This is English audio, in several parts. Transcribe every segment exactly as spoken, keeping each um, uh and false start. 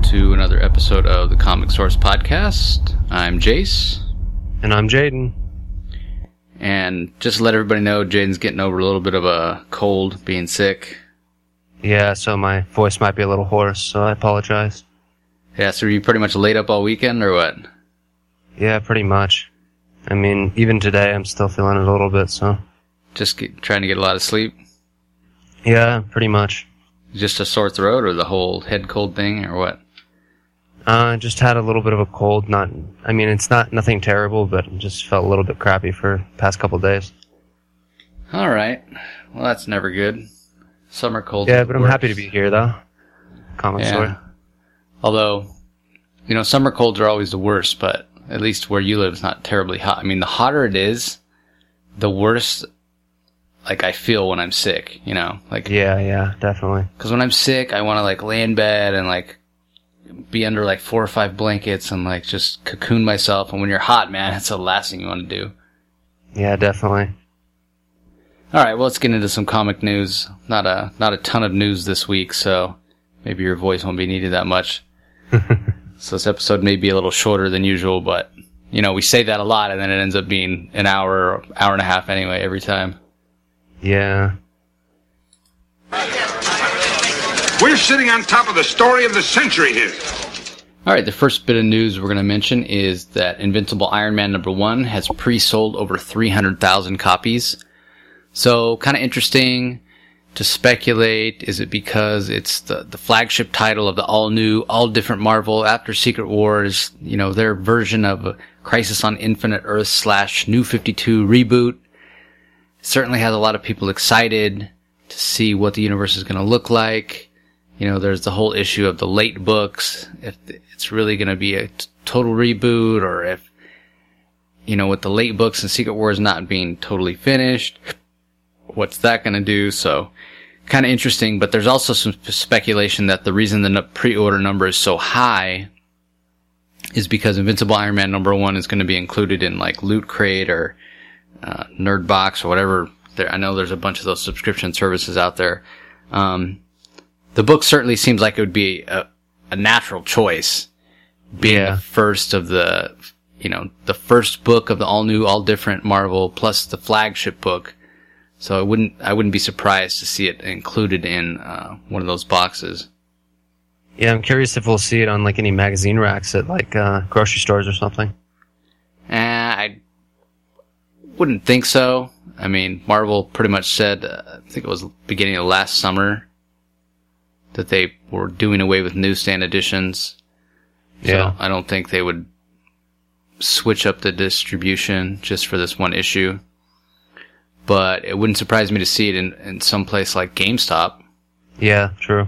to another episode of the Comic Source Podcast. I'm Jace. And I'm Jaden. And just to let everybody know, Jaden's getting over a little bit of a cold, being sick. Yeah, so my voice might be a little hoarse, so I apologize. Yeah, so are you pretty much laid up all weekend, or what? Yeah, pretty much. I mean, even today I'm still feeling it a little bit, so... Just get, trying to get a lot of sleep? Yeah, pretty much. Just a sore throat, or the whole head cold thing, or what? Uh, just had a little bit of a cold. Not, I mean, it's not nothing terrible, but just felt a little bit crappy for the past couple of days. All right. Well, that's never good. Summer cold. Yeah, but I'm happy to be here, though. Comic yeah. Story. Although, you know, summer colds are always the worst, but at least where you live, it's not terribly hot. I mean, the hotter it is, the worse, like, I feel when I'm sick, you know? Like, yeah, yeah, definitely. Because when I'm sick, I want to, like, lay in bed and, like, be under, like, four or five blankets and, like, just cocoon myself. And when you're hot, man, it's the last thing you want to do. Yeah, definitely. All right, well, let's get into some comic news. Not a not a ton of news this week, so maybe your voice won't be needed that much. So this episode may be a little shorter than usual, but, you know, we say that a lot, and then it ends up being an hour or hour and a half anyway every time. Yeah. We're sitting on top of the story of the century here. All right, the first bit of news we're going to mention is that Invincible Iron Man number one has pre-sold over three hundred thousand copies. So, kind of interesting to speculate. Is it because it's the, the flagship title of the all-new, all-different Marvel after Secret Wars, you know, their version of a Crisis on Infinite Earth slash New fifty-two reboot? Certainly has a lot of people excited to see what the universe is going to look like. You know, there's the whole issue of the late books, if it's really going to be a t- total reboot, or if, you know, with the late books and Secret Wars not being totally finished, what's that going to do? So, kind of interesting, but there's also some speculation that the reason the pre-order number is so high is because Invincible Iron Man number one is going to be included in, like, Loot Crate or uh, Nerdbox or whatever. There, I know there's a bunch of those subscription services out there. Um... The book certainly seems like it would be a, a natural choice, being yeah. the first of the, you know, the first book of the all new, all different Marvel, plus the flagship book. So I wouldn't, I wouldn't be surprised to see it included in uh, one of those boxes. Yeah, I'm curious if we'll see it on, like, any magazine racks at, like, uh, grocery stores or something. Eh, I wouldn't think so. I mean, Marvel pretty much said, uh, I think it was beginning of last summer, that they were doing away with newsstand editions. Yeah. So I don't think they would switch up the distribution just for this one issue. But it wouldn't surprise me to see it in, in some place like GameStop. Yeah, true.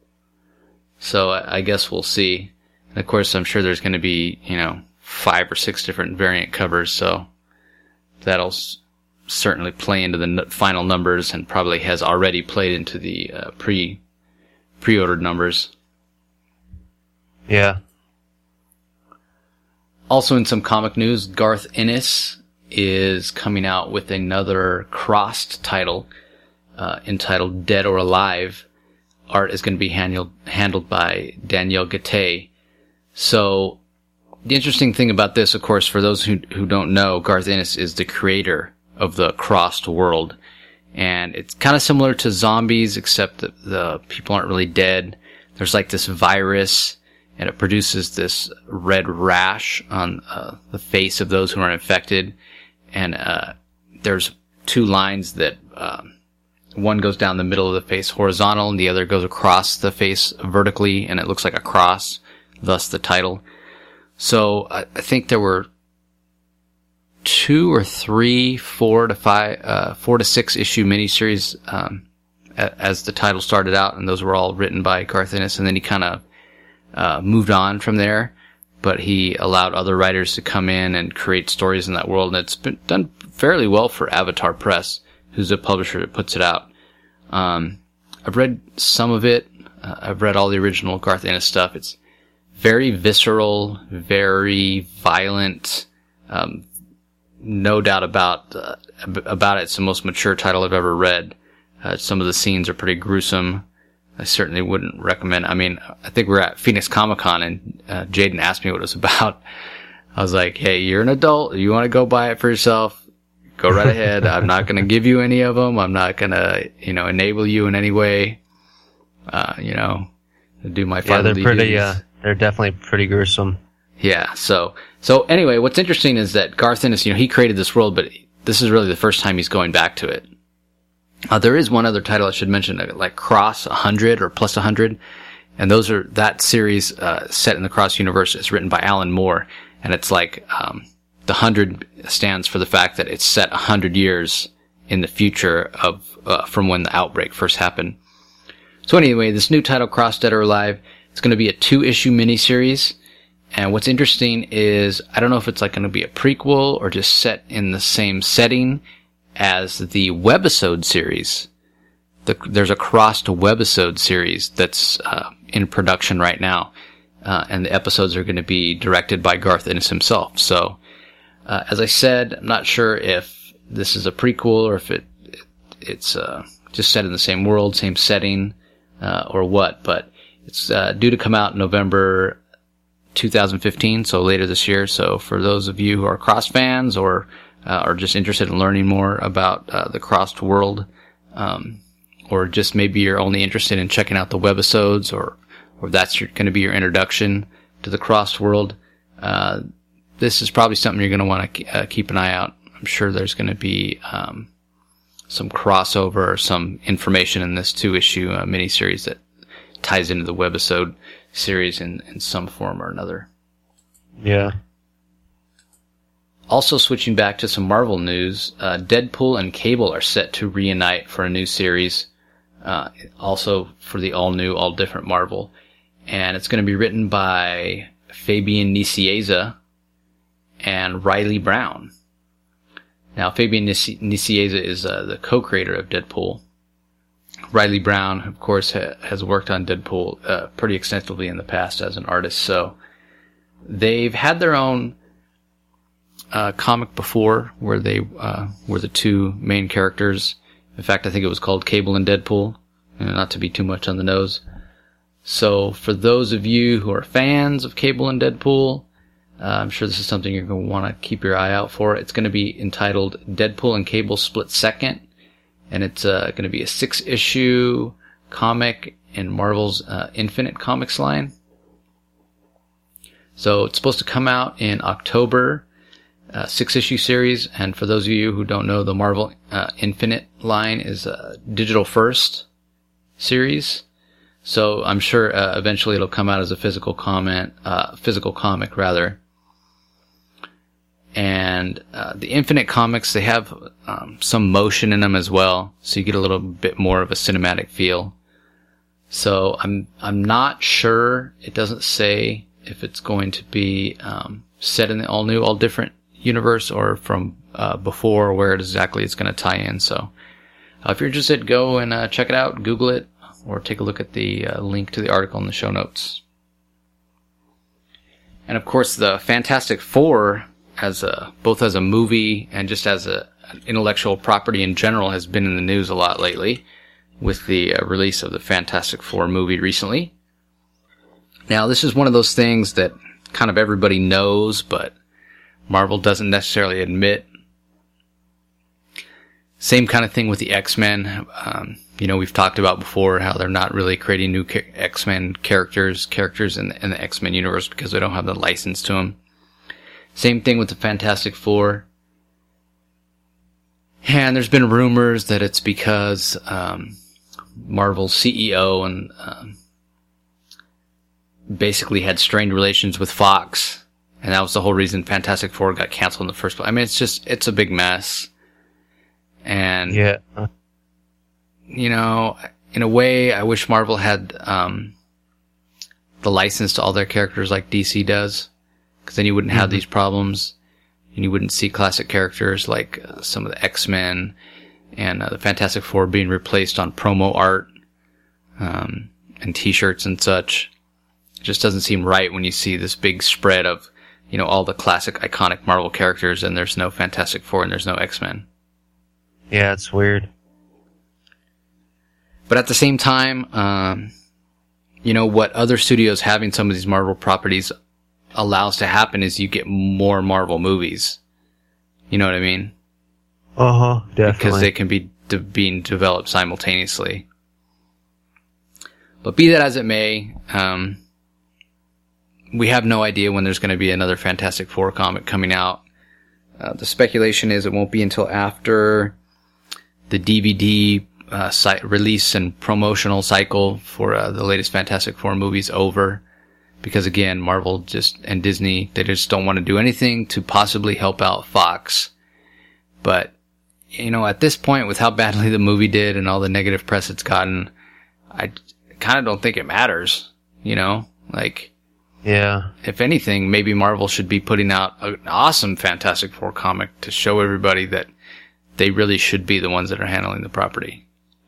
So I, I guess we'll see. And of course, I'm sure there's going to be, you know, five or six different variant covers, so that'll s- certainly play into the n- final numbers, and probably has already played into the uh, pre pre-ordered numbers. Yeah. Also in some comic news, Garth Ennis is coming out with another crossed title uh, entitled Dead or Alive. Art is going to be handled handled by Danielle Gattei. So the interesting thing about this, of course, for those who who don't know, Garth Ennis is the creator of the crossed world. And it's kind of similar to zombies, except that the people aren't really dead. There's like this virus, and it produces this red rash on uh, the face of those who are infected. And uh, there's two lines that um, one goes down the middle of the face horizontal, and the other goes across the face vertically, and it looks like a cross, thus the title. So I, I think there were two or three, four to five, uh, four to six issue miniseries, um, a- as the title started out, and those were all written by Garth Ennis, and then he kind of, uh, moved on from there, but he allowed other writers to come in and create stories in that world, and it's been done fairly well for Avatar Press, who's the publisher that puts it out. Um, I've read some of it. Uh, I've read all the original Garth Ennis stuff. It's very visceral, very violent, um, no doubt about uh, about it. It's the most mature title I've ever read. Uh, some of the scenes are pretty gruesome. I certainly wouldn't recommend. I mean, I think we were at Phoenix Comic Con and uh, Jaden asked me what it was about. I was like, hey, you're an adult. You want to go buy it for yourself? Go right ahead. I'm not going to give you any of them. I'm not going to, you know, enable you in any way. Uh, you know, do my yeah, they're duties. pretty. Uh, they're definitely pretty gruesome. Yeah. So, so anyway, what's interesting is that Garth Ennis, you know, he created this world, but this is really the first time he's going back to it. Uh, there is one other title I should mention, like Cross one hundred or Plus one hundred, and those are that series uh, set in the Cross universe. It's written by Alan Moore, and it's like um, the hundred stands for the fact that it's set a hundred years in the future of uh, from when the outbreak first happened. So anyway, this new title, Cross Dead or Alive, it's going to be a two-issue miniseries. And what's interesting is, I don't know if it's like going to be a prequel or just set in the same setting as the webisode series. The, there's a Crossed webisode series that's uh, in production right now. Uh, and the episodes are going to be directed by Garth Ennis himself. So, uh, as I said, I'm not sure if this is a prequel or if it, it it's uh, just set in the same world, same setting, uh, or what. But it's uh, due to come out in November two thousand fifteen, so later this year. So for those of you who are Cross fans or uh, are just interested in learning more about uh, the Crossed world, um, or just maybe you're only interested in checking out the webisodes, or or that's going to be your introduction to the Crossed world, uh, this is probably something you're going to want to uh, keep an eye out. I'm sure there's going to be um, some crossover or some information in this two-issue uh, miniseries that ties into the webisode series in, in some form or another. Yeah. Also switching back to some Marvel news, uh, Deadpool and Cable are set to reunite for a new series, uh, also for the all-new, all-different Marvel. And it's going to be written by Fabian Nicieza and Riley Brown. Now, Fabian Nicieza is uh, the co-creator of Deadpool. Riley Brown, of course, ha- has worked on Deadpool uh, pretty extensively in the past as an artist. So they've had their own uh, comic before where they uh, were the two main characters. In fact, I think it was called Cable and Deadpool, you know, not to be too much on the nose. So for those of you who are fans of Cable and Deadpool, uh, I'm sure this is something you're going to want to keep your eye out for. It's going to be entitled Deadpool and Cable Split Second. And it's uh, going to be a six-issue comic in Marvel's uh, Infinite Comics line. So it's supposed to come out in October, uh, six-issue series. And for those of you who don't know, the Marvel uh, Infinite line is a digital first series. So I'm sure uh, eventually it'll come out as a physical comment, uh, physical comic rather. And uh, the Infinite Comics, they have um, some motion in them as well, so you get a little bit more of a cinematic feel. So I'm I'm not sure. It doesn't say if it's going to be um, set in the all new, all different universe, or from uh, before, or where exactly it's going to tie in. So uh, if you're interested, go and uh, check it out, Google it, or take a look at the uh, link to the article in the show notes. And of course, the Fantastic Four, as a, both as a movie and just as a, an intellectual property in general, has been in the news a lot lately with the uh, release of the Fantastic Four movie recently. Now, this is one of those things that kind of everybody knows, but Marvel doesn't necessarily admit. Same kind of thing with the X-Men. Um, you know, we've talked about before how they're not really creating new ca- X-Men characters, characters in the, in the X-Men universe because they don't have the license to them. Same thing with the Fantastic Four. And there's been rumors that it's because um, Marvel's C E O and um, basically had strained relations with Fox, and that was the whole reason Fantastic Four got canceled in the first place. I mean, it's just, it's a big mess. And, yeah. you know, in a way, I wish Marvel had um, the license to all their characters like D C does. Because then you wouldn't have mm-hmm. these problems, and you wouldn't see classic characters like uh, some of the X-Men and uh, the Fantastic Four being replaced on promo art um, and T-shirts and such. It just doesn't seem right when you see this big spread of, you know, all the classic iconic Marvel characters, and there's no Fantastic Four and there's no X-Men. Yeah, it's weird. But at the same time, um, you know, what other studios having some of these Marvel properties allows to happen is you get more Marvel movies. You know what I mean? Uh-huh, definitely. Because they can be de- being developed simultaneously. But be that as it may, um, we have no idea when there's going to be another Fantastic Four comic coming out. Uh, the speculation is it won't be until after the D V D uh, site release and promotional cycle for uh, the latest Fantastic Four movies over. Because again, Marvel just and Disney, they just don't want to do anything to possibly help out Fox. But, you know, at this point, with how badly the movie did and all the negative press it's gotten, I kind of don't think it matters, you know? Like, yeah. If anything, maybe Marvel should be putting out an awesome Fantastic Four comic to show everybody that they really should be the ones that are handling the property.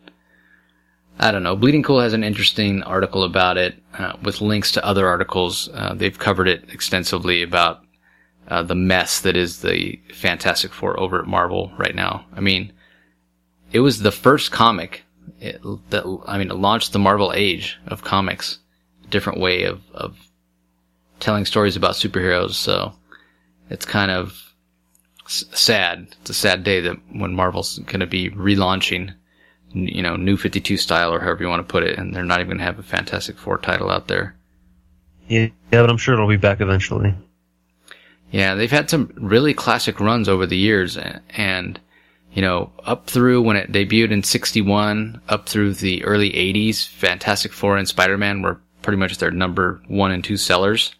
I don't know. Bleeding Cool has an interesting article about it, uh, with links to other articles. Uh, they've covered it extensively about uh, the mess that is the Fantastic Four over at Marvel right now. I mean, it was the first comic it, that, I mean, it launched the Marvel age of comics. A different way of, of telling stories about superheroes, so it's kind of s- sad. It's a sad day that when Marvel's going to be relaunching, you know, New fifty-two style or however you want to put it, and they're not even going to have a Fantastic Four title out there. Yeah, yeah, but I'm sure it'll be back eventually. Yeah, they've had some really classic runs over the years, and, you know, up through when it debuted in sixty-one, up through the early eighties, Fantastic Four and Spider-Man were pretty much their number one and two sellers.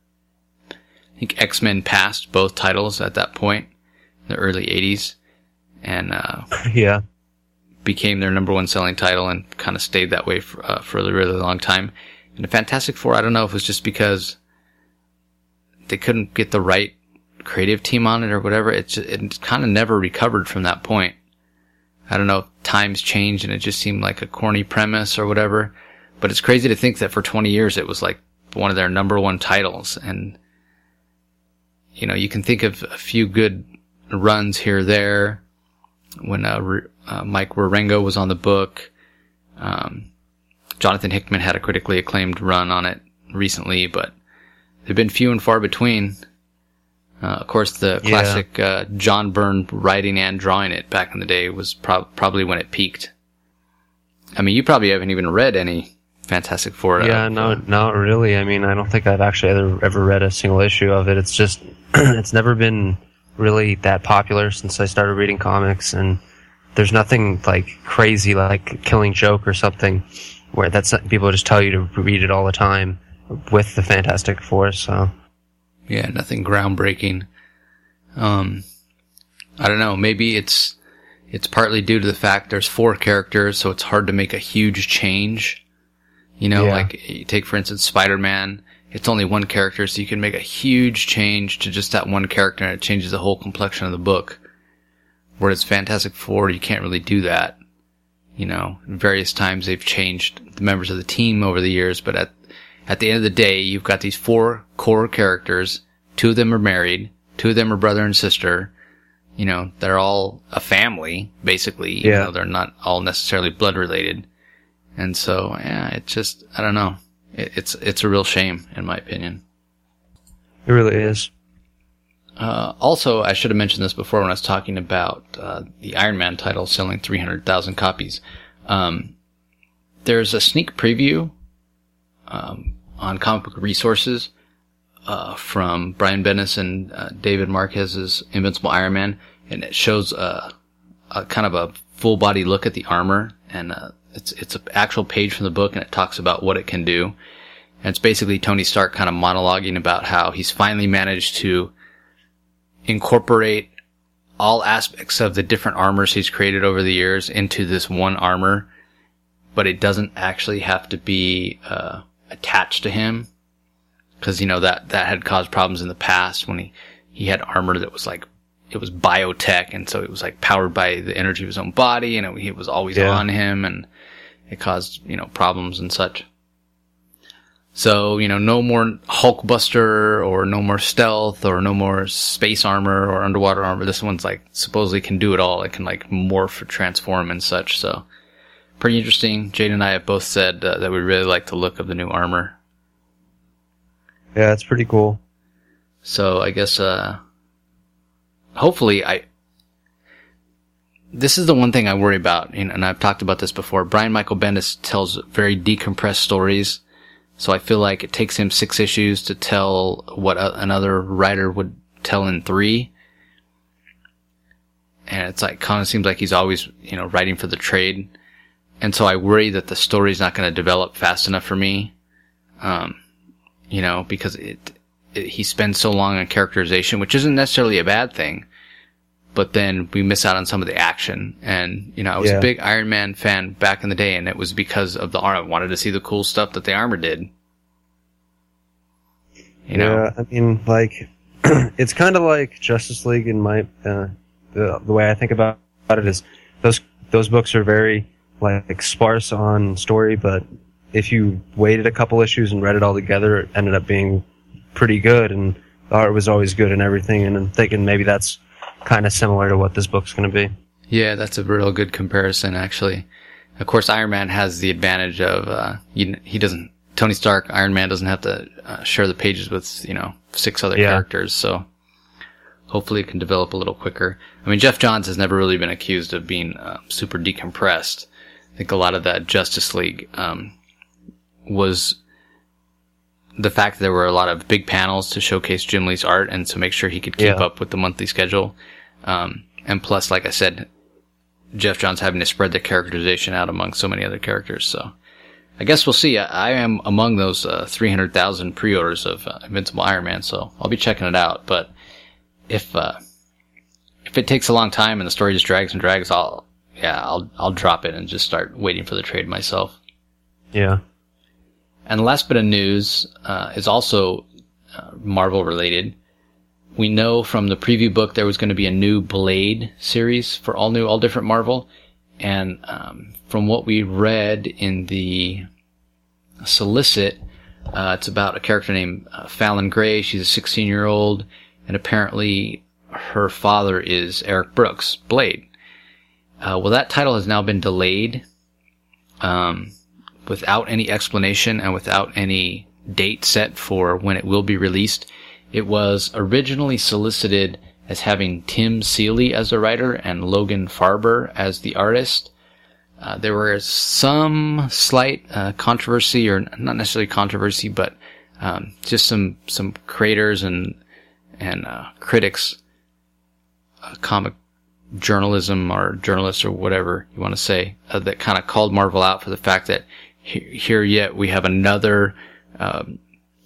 I think X-Men passed both titles at that point, in the early eighties, and uh, yeah, became their number one selling title and kind of stayed that way for, uh, for a really long time. And the Fantastic Four, I don't know if it was just because they couldn't get the right creative team on it or whatever. It, just, it kind of never recovered from that point. I don't know if times changed and it just seemed like a corny premise or whatever. But it's crazy to think that for twenty years it was like one of their number one titles. And, you know, you can think of a few good runs here or there when uh, uh, Mike Wieringo was on the book. Um, Jonathan Hickman had a critically acclaimed run on it recently, but they've been few and far between. Uh, of course, the Yeah. classic uh, John Byrne writing and drawing it back in the day was pro- probably when it peaked. I mean, you probably haven't even read any Fantastic Four. Uh, yeah, no, not really. I mean, I don't think I've actually ever, ever read a single issue of it. It's just, it's never been really that popular since I started reading comics, and there's nothing like crazy like Killing Joke or something where that's people just tell you to read it all the time with the Fantastic Four. So yeah, nothing groundbreaking. Um, I don't know. Maybe it's it's partly due to the fact there's four characters, so it's hard to make a huge change. You know, Yeah. like you take for instance Spider-Man. It's only one character, so you can make a huge change to just that one character, and it changes the whole complexion of the book. Whereas Fantastic Four, you can't really do that. You know, various times they've changed the members of the team over the years, but at at the end of the day, you've got these four core characters. Two of them are married. Two of them are brother and sister. You know, they're all a family, basically. Even Yeah. though they're not all necessarily blood related. And so, yeah, it's just, I don't know. It, it's it's a real shame, in my opinion. it really is. Uh, also, I should have mentioned this before when I was talking about uh, the Iron Man title selling three hundred thousand copies. Um, there's a sneak preview um, on Comic Book Resources uh, from Brian Bendis and uh, David Marquez's Invincible Iron Man, and it shows a, a kind of a full body look at the armor, and uh, it's it's an actual page from the book, and it talks about what it can do. And it's basically Tony Stark kind of monologuing about how he's finally managed to incorporate all aspects of the different armors he's created over the years into this one armor, but it doesn't actually have to be uh, attached to him, because you know that that had caused problems in the past when he he had armor that was like, it was biotech, and so it was like powered by the energy of his own body, and it, it was always Yeah. on him, and it caused, you know, problems and such. So, you know, no more Hulkbuster or no more stealth or no more space armor or underwater armor. This one's like supposedly can do it all. It can like morph or transform and such. So pretty interesting. Jade and I have both said uh, that we really like the look of the new armor. Yeah, it's pretty cool. So I guess, uh, hopefully I, this is the one thing I worry about, and I've talked about this before. Brian Michael Bendis tells very decompressed stories, so I feel like it takes him six issues to tell what a, another writer would tell in three. And it's like, kind of seems like he's always, you know, writing for the trade. And so I worry that the story's not going to develop fast enough for me. Um, you know, because it, it, he spends so long on characterization, which isn't necessarily a bad thing. But then we miss out on some of the action. And, you know, I was yeah. a big Iron Man fan back in the day, and it was because of the armor. I wanted to see the cool stuff that the armor did. You know? Yeah, I mean, like, it's kind of like Justice League in my, uh, the, the way I think about, about it is those, those books are very, like, sparse on story, but if you waited a couple issues and read it all together, it ended up being pretty good, and the art was always good and everything, and I'm thinking maybe that's kind of similar to what this book's going to be. Yeah, that's a real good comparison, actually. Of course, Iron Man has the advantage of, uh, you, he doesn't, Tony Stark, Iron Man doesn't have to uh, share the pages with, you know, six other yeah. characters, so hopefully it can develop a little quicker. I mean, Jeff Johns has never really been accused of being uh, super decompressed. I think a lot of that Justice League um, was the fact that there were a lot of big panels to showcase Jim Lee's art and to make sure he could keep yeah. up with the monthly schedule. Um, and plus, like I said, Jeff Johns having to spread the characterization out among so many other characters. So I guess we'll see. I, I am among those uh, three hundred thousand pre-orders of uh, Invincible Iron Man, so I'll be checking it out. But if uh, if it takes a long time and the story just drags and drags, I'll yeah, I'll I'll drop it and just start waiting for the trade myself. Yeah. And the last bit of news uh, is also uh, Marvel related. We know from the preview book there was going to be a new Blade series for all new, all different Marvel. And um, from what we read in the solicit, uh, it's about a character named uh, Fallon Gray. She's a sixteen-year-old, and apparently her father is Eric Brooks, Blade. Uh, well, that title has now been delayed um, without any explanation and without any date set for when it will be released. It was originally solicited as having Tim Seeley as the writer and Logan Farber as the artist. Uh, there was some slight uh, controversy, or not necessarily controversy, but um, just some some creators and and uh, critics, uh, comic journalism or journalists or whatever you want to say, uh, that kind of called Marvel out for the fact that he- here yet we have another um,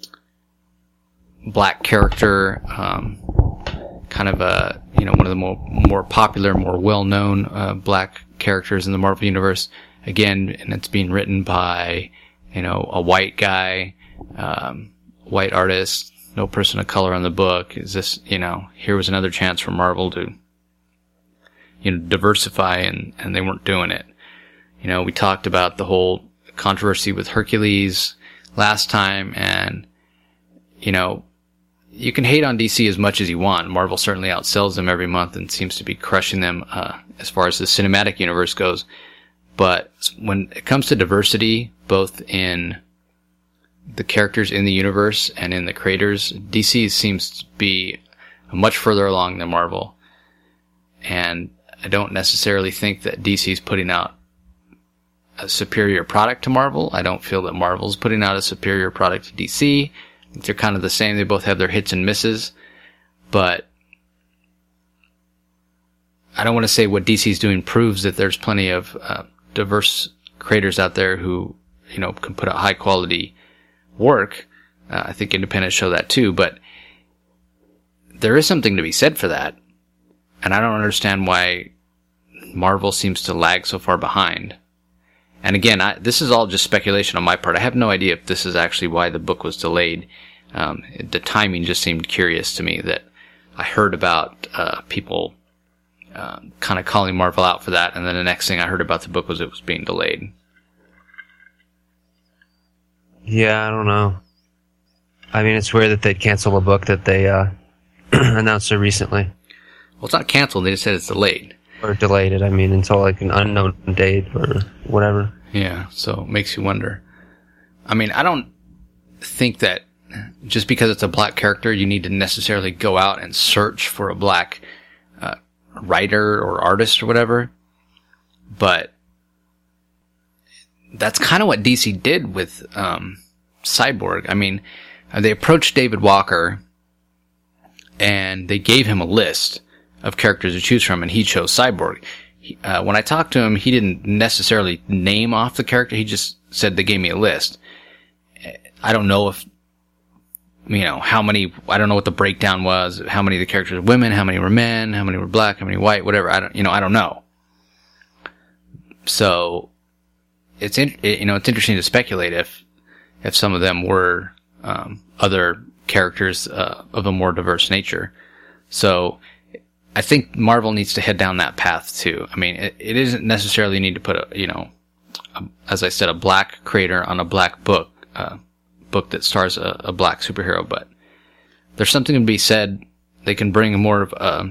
black character, um, kind of a, you know, one of the more, more popular, more well-known, uh, black characters in the Marvel Universe. Again, and it's being written by, you know, a white guy, um, white artist, no person of color on the book. Is this, you know, here was another chance for Marvel to, you know, diversify, and, and they weren't doing it. You know, we talked about the whole controversy with Hercules last time, and, you know, you can hate on D C as much as you want. Marvel certainly outsells them every month and seems to be crushing them uh, as far as the cinematic universe goes. But when it comes to diversity, both in the characters in the universe and in the creators, D C seems to be much further along than Marvel. And I don't necessarily think that D C is putting out a superior product to Marvel. I don't feel that Marvel's putting out a superior product to D C. They're kind of the same. They both have their hits and misses. But I don't want to say what D C's doing proves that there's plenty of uh, diverse creators out there who, you know, can put out high quality work. Uh, I think independents show that too. But there is something to be said for that. And I don't understand why Marvel seems to lag so far behind. And again, I, this is all just speculation on my part. I have no idea if this is actually why the book was delayed. Um, the timing just seemed curious to me, that I heard about uh, people uh, kind of calling Marvel out for that, and then the next thing I heard about the book was it was being delayed. Yeah, I don't know. I mean, it's weird that they'd cancel a book that they uh, announced so recently. Well, it's not canceled. They just said it's delayed. Or delayed it, I mean, until like an unknown date or whatever. Yeah, so it makes you wonder. I mean, I don't think that just because it's a black character, you need to necessarily go out and search for a black uh, writer or artist or whatever. But that's kind of what D C did with um, Cyborg. I mean, they approached David Walker and they gave him a list of characters to choose from, and he chose Cyborg. He, uh, when I talked to him, he didn't necessarily name off the character. He just said they gave me a list. I don't know if, you know, how many, I don't know what the breakdown was, how many of the characters were women, how many were men, how many were black, how many white, whatever. I don't, you know, I don't know. So, it's, in, it, you know, it's interesting to speculate if, if some of them were, um, other characters, uh, of a more diverse nature. So, I think Marvel needs to head down that path too. I mean, it, it isn't necessarily need to put a, you know, a, as I said, a black creator on a black book, uh, book that stars a, a black superhero, but there's something to be said. They can bring a more of a,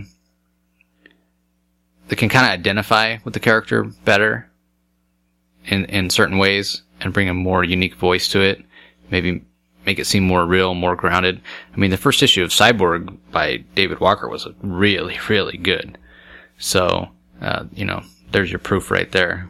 they can kind of identify with the character better in, in certain ways and bring a more unique voice to it. Maybe make it seem more real, more grounded. I mean, the first issue of Cyborg by David Walker was really, really good. So, uh, you know, there's your proof right there.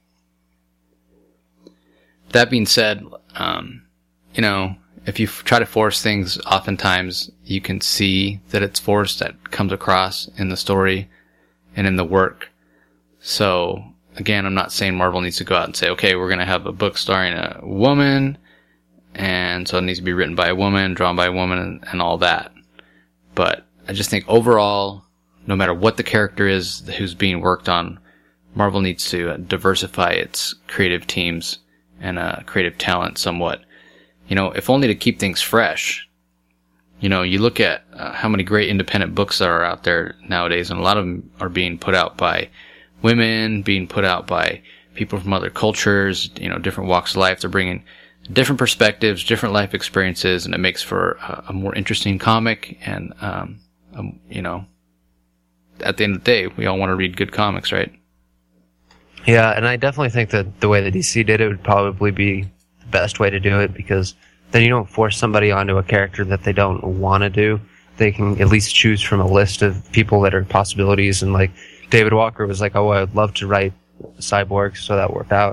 That being said, um, you know, if you f- try to force things, oftentimes you can see that it's forced. That comes across in the story and in the work. So, again, I'm not saying Marvel needs to go out and say, okay, we're going to have a book starring a woman, and so it needs to be written by a woman, drawn by a woman, and, and all that. But I just think overall, no matter what the character is who's being worked on, Marvel needs to uh, diversify its creative teams and uh, creative talent somewhat. You know, if only to keep things fresh. You know, you look at uh, how many great independent books there are out there nowadays, and a lot of them are being put out by women, being put out by people from other cultures, you know, different walks of life. They're bringing different perspectives, different life experiences, and it makes for a, a more interesting comic. And, um, um, you know, at the end of the day, we all want to read good comics, right? Yeah, and I definitely think that the way that D C did it would probably be the best way to do it, because then you don't force somebody onto a character that they don't want to do. They can at least choose from a list of people that are possibilities, and like David Walker was like, oh, I'd love to write Cyborg, so that worked out.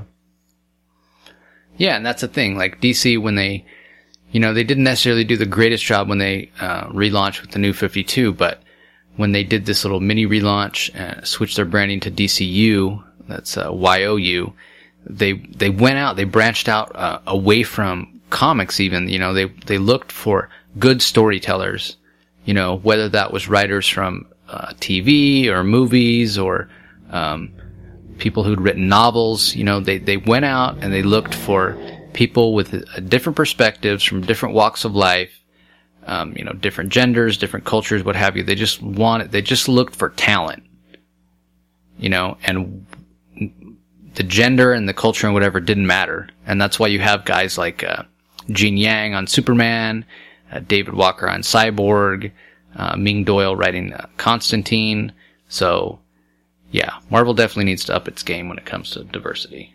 Yeah, and that's the thing. Like D C, when they, you know, they didn't necessarily do the greatest job when they uh, relaunched with the New fifty-two, but when they did this little mini relaunch and switched their branding to D C U, that's uh, Y O U, they they went out, they branched out uh, away from comics even. You know, they they looked for good storytellers, you know, whether that was writers from uh, T V or movies or um people who'd written novels. You know, they, they went out and they looked for people with uh, different perspectives from different walks of life, um, you know, different genders, different cultures, what have you. They just wanted, they just looked for talent, you know, and the gender and the culture and whatever didn't matter. And that's why you have guys like, uh, Gene Yang on Superman, uh, David Walker on Cyborg, uh, Ming Doyle writing uh, Constantine. So, yeah, Marvel definitely needs to up its game when it comes to diversity.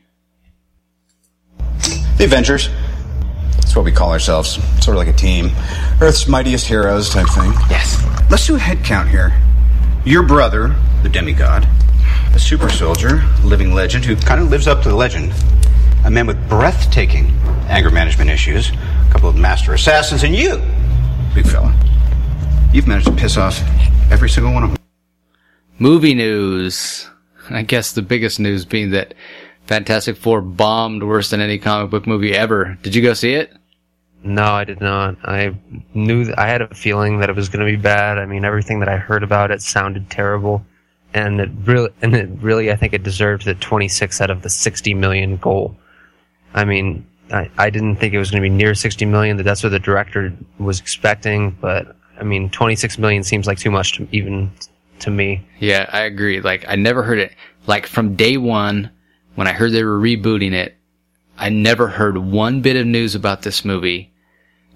The Avengers. That's what we call ourselves. Sort of like a team. Earth's mightiest heroes type thing. Yes. Let's do a head count here. Your brother, the demigod. A super soldier, living legend who kind of lives up to the legend. A man with breathtaking anger management issues. A couple of master assassins. And you, big fella. You've managed to piss off every single one of them. Movie news. I guess the biggest news being that Fantastic Four bombed worse than any comic book movie ever. Did you go see it? No, I did not. I knew, th- I had a feeling that it was going to be bad. I mean, everything that I heard about it sounded terrible. And it really, and it really, I think it deserved the twenty-six out of the sixty million goal. I mean, I, I didn't think it was going to be near sixty million, that that's what the director was expecting, but I mean, twenty-six million seems like too much to even to me. Yeah, I agree. Like, I never heard it. Like, from day one, when I heard they were rebooting it, I never heard one bit of news about this movie.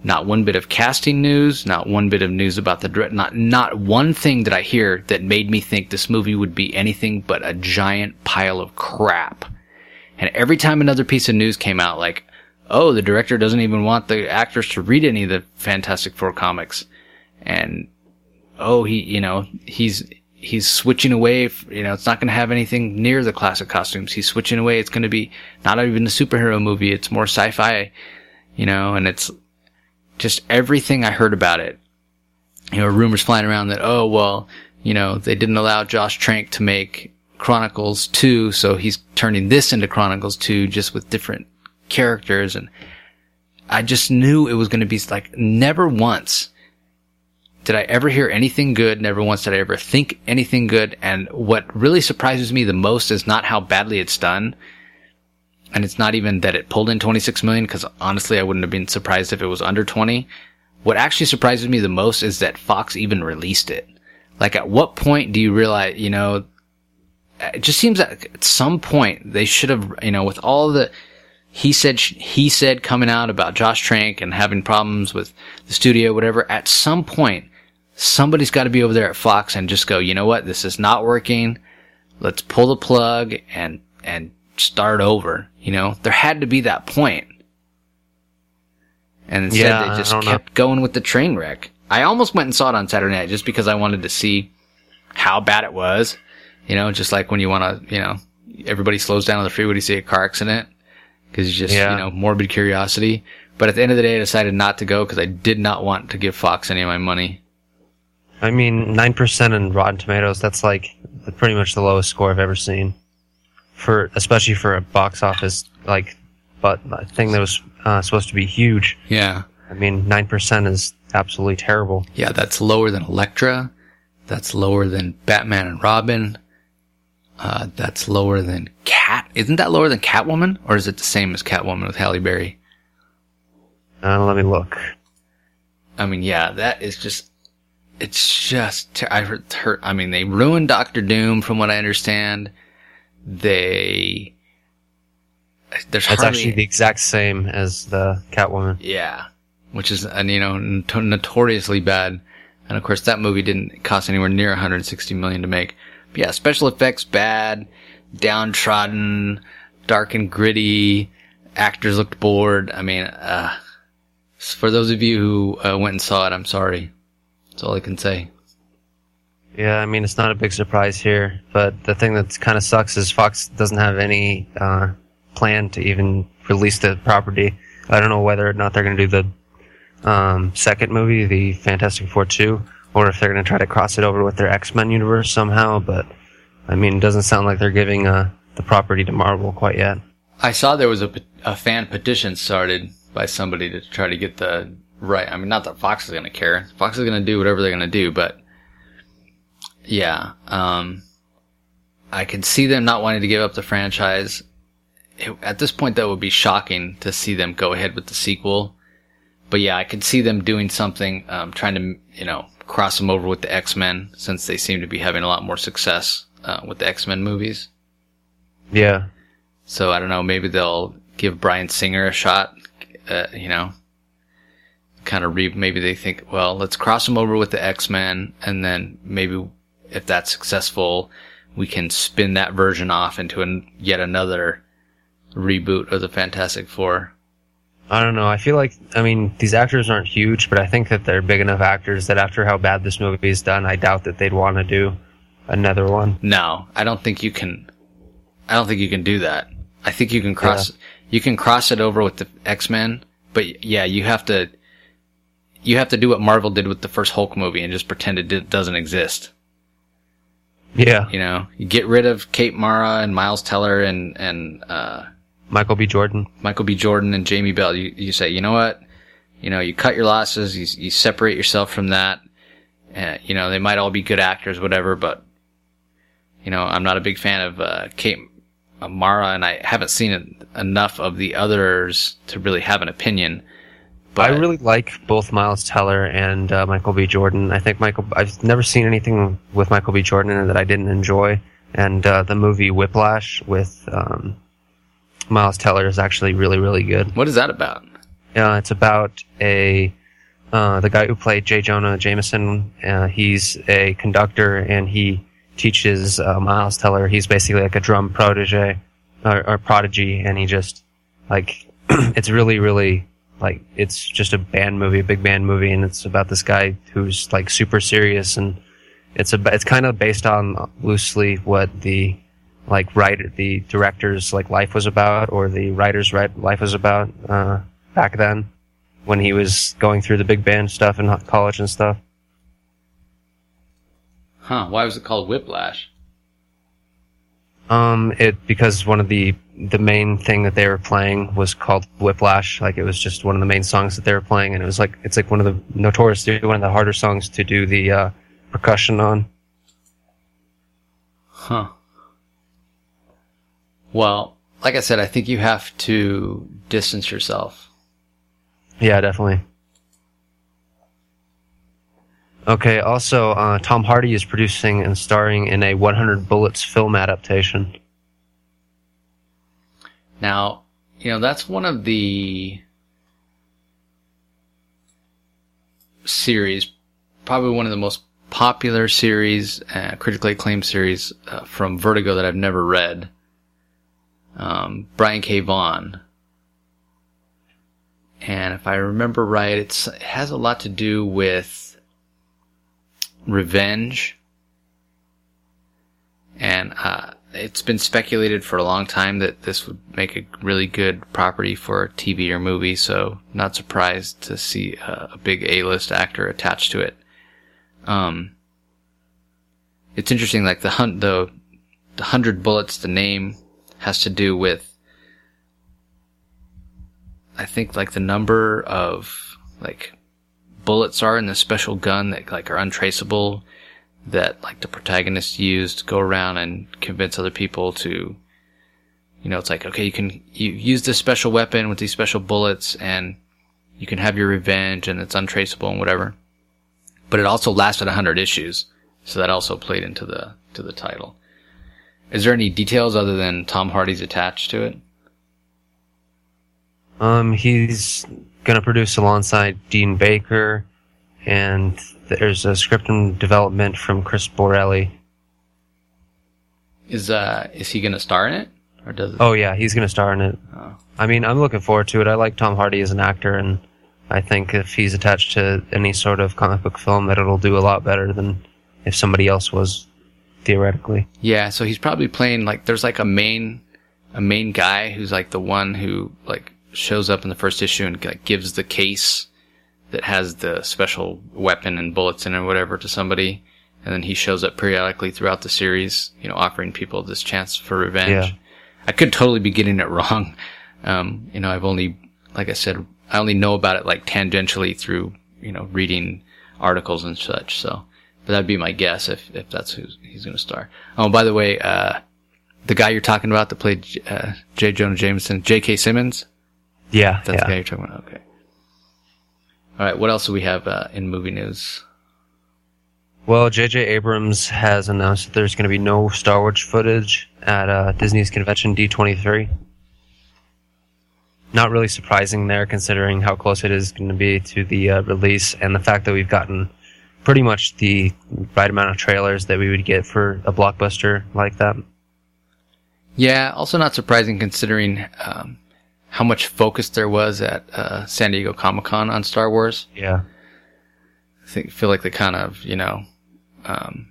Not one bit of casting news, not one bit of news about the direct, not, not one thing did I hear that made me think this movie would be anything but a giant pile of crap. And every time another piece of news came out, like, oh, the director doesn't even want the actors to read any of the Fantastic Four comics. And, oh, he, you know, he's, he's switching away, you know, it's not going to have anything near the classic costumes. He's switching away. It's going to be not even a superhero movie. It's more sci-fi, you know, and it's just everything I heard about it. You know, rumors flying around that, oh, well, you know, they didn't allow Josh Trank to make Chronicles two, so he's turning this into Chronicles two just with different characters. And I just knew it was going to be like, never once did I ever hear anything good. Never once did I ever think anything good. And what really surprises me the most is not how badly it's done. And it's not even that it pulled in twenty-six million, because honestly, I wouldn't have been surprised if it was under twenty. What actually surprises me the most is that Fox even released it. Like, at what point do you realize, you know, it just seems that at some point they should have, you know, with all the he said, he said coming out about Josh Trank and having problems with the studio, whatever, at some point, somebody's got to be over there at Fox and just go, you know what, this is not working. Let's pull the plug and, and start over. You know, there had to be that point. And instead yeah, they just kept know. going with the train wreck. I almost went and saw it on Saturday night just because I wanted to see how bad it was. You know, just like when you want to, you know, everybody slows down on the freeway to see a car accident. Because it's just, yeah. you know, morbid curiosity. But at the end of the day, I decided not to go because I did not want to give Fox any of my money. I mean, nine percent in Rotten Tomatoes, that's like the, pretty much the lowest score I've ever seen. For, especially for a box office, like, but a thing that was uh, supposed to be huge. Yeah. I mean, nine percent is absolutely terrible. Yeah, that's lower than Elektra. That's lower than Batman and Robin. Uh, that's lower than Cat. Isn't that lower than Catwoman? Or is it the same as Catwoman with Halle Berry? Uh, let me look. I mean, yeah, that is just, it's just, ter- I heard, heard, I mean, they ruined Doctor Doom from what I understand. They, there's That's hardly, actually the exact same as the Catwoman. Yeah. Which is, and you know, not- notoriously bad. And of course, that movie didn't cost anywhere near one hundred sixty million dollars to make. But yeah, special effects bad, downtrodden, dark and gritty. Actors looked bored. I mean, uh, for those of you who uh, went and saw it, I'm sorry. That's all I can say. Yeah, I mean, it's not a big surprise here, but the thing that kind of sucks is Fox doesn't have any uh, plan to even release the property. I don't know whether or not they're going to do the um, second movie, the Fantastic Four two, or if they're going to try to cross it over with their X-Men universe somehow, but, I mean, it doesn't sound like they're giving uh, the property to Marvel quite yet. I saw there was a, a fan petition started by somebody to try to get the right. I mean, not that Fox is going to care. Fox is going to do whatever they're going to do, but yeah, um, I could see them not wanting to give up the franchise. It, at this point, that would be shocking to see them go ahead with the sequel. But yeah, I could see them doing something, um, trying to, you know, cross them over with the X-Men, since they seem to be having a lot more success uh, with the X-Men movies. Yeah. So I don't know, maybe they'll give Bryan Singer a shot, uh, you know, kind of re- maybe they think, well, let's cross them over with the X-Men, and then maybe if that's successful, we can spin that version off into an, yet another reboot of the Fantastic Four. I don't know. I feel like, I mean, these actors aren't huge, but I think that they're big enough actors that after how bad this movie is done, I doubt that they'd want to do another one. No, I don't think you can, I don't think you can do that. I think you can cross, yeah. you can cross it over with the X-Men, but yeah, you have to, you have to do what Marvel did with the first Hulk movie and just pretend it did, doesn't exist. Yeah. You know, you get rid of Kate Mara and Miles Teller and, and, uh, Michael B. Jordan. Michael B. Jordan and Jamie Bell. You, you say, you know what? You know, you cut your losses, you, you separate yourself from that. Uh, you know, they might all be good actors, whatever, but, you know, I'm not a big fan of, uh, Kate uh, Mara, and I haven't seen it, enough of the others to really have an opinion. But I really like both Miles Teller and uh, Michael B. Jordan. I think Michael, I've never seen anything with Michael B. Jordan in it that I didn't enjoy. And, uh, the movie Whiplash with, um, Miles Teller is actually really, really good. What is that about? Uh, it's about a uh, the guy who played J. Jonah Jameson. Uh, he's a conductor, and he teaches uh, Miles Teller. He's basically like a drum protege or, or prodigy, and he just like it's really, really like it's just a band movie, a big band movie, and it's about this guy who's like super serious, and it's a it's kind of based on loosely what the like writer the director's like life was about, or the writer's right life was about uh, back then when he was going through the big band stuff in college and stuff. Huh? Why was it called Whiplash? Um, it because one of the the main thing that they were playing was called Whiplash. Like it was just one of the main songs that they were playing, and it was like it's like one of the notorious, one of the harder songs to do the uh, percussion on. Huh. Well, like I said, I think you have to distance yourself. Yeah, definitely. Okay, also, uh, Tom Hardy is producing and starring in a one hundred Bullets film adaptation. Now, you know, that's one of the series, probably one of the most popular series, uh, critically acclaimed series uh, from Vertigo that I've never read. Um, Brian K. Vaughan. And if I remember right, it's, it has a lot to do with revenge, and uh, it's been speculated for a long time that this would make a really good property for a T V or movie, so not surprised to see a, a big A-list actor attached to it. Um, it's interesting, like the hunt, the, the hundred bullets, the name has to do with, I think, like the number of like bullets are in the special gun that like are untraceable, that like the protagonist used to go around and convince other people to, you know, it's like, okay, you can you use this special weapon with these special bullets and you can have your revenge, and it's untraceable and whatever. But it also lasted a hundred issues, so that also played into the to the title. Is there any details other than Tom Hardy's attached to it? Um, he's gonna produce alongside Dean Baker, and there's a script in development from Chris Borelli. Is uh is he gonna star in it, or does it? Oh yeah, he's gonna star in it. Oh. I mean, I'm looking forward to it. I like Tom Hardy as an actor, and I think if he's attached to any sort of comic book film, that it'll do a lot better than if somebody else was, theoretically. Yeah, so he's probably playing like there's like a main a main guy who's like the one who like shows up in the first issue and like gives the case that has the special weapon and bullets in it or whatever to somebody, and then he shows up periodically throughout the series, you know, offering people this chance for revenge. Yeah. I could totally be getting it wrong. Um, you know, I've only, like I said, I only know about it like tangentially through, you know, reading articles and such, so, but that'd be my guess if, if that's who he's gonna star. Oh, by the way, uh, the guy you're talking about that played, uh, J. Jonah Jameson, J K. Simmons? Yeah, That's yeah. the guy you're talking about. Okay. All right. What else do we have uh, in movie news? Well, J J. Abrams has announced that there's going to be no Star Wars footage at uh, Disney's convention D twenty-three. Not really surprising there, considering how close it is going to be to the uh, release, and the fact that we've gotten pretty much the right amount of trailers that we would get for a blockbuster like that. Yeah. Also not surprising considering um, how much focus there was at uh, San Diego Comic-Con on Star Wars. Yeah. I think feel like they kind of, you know, um,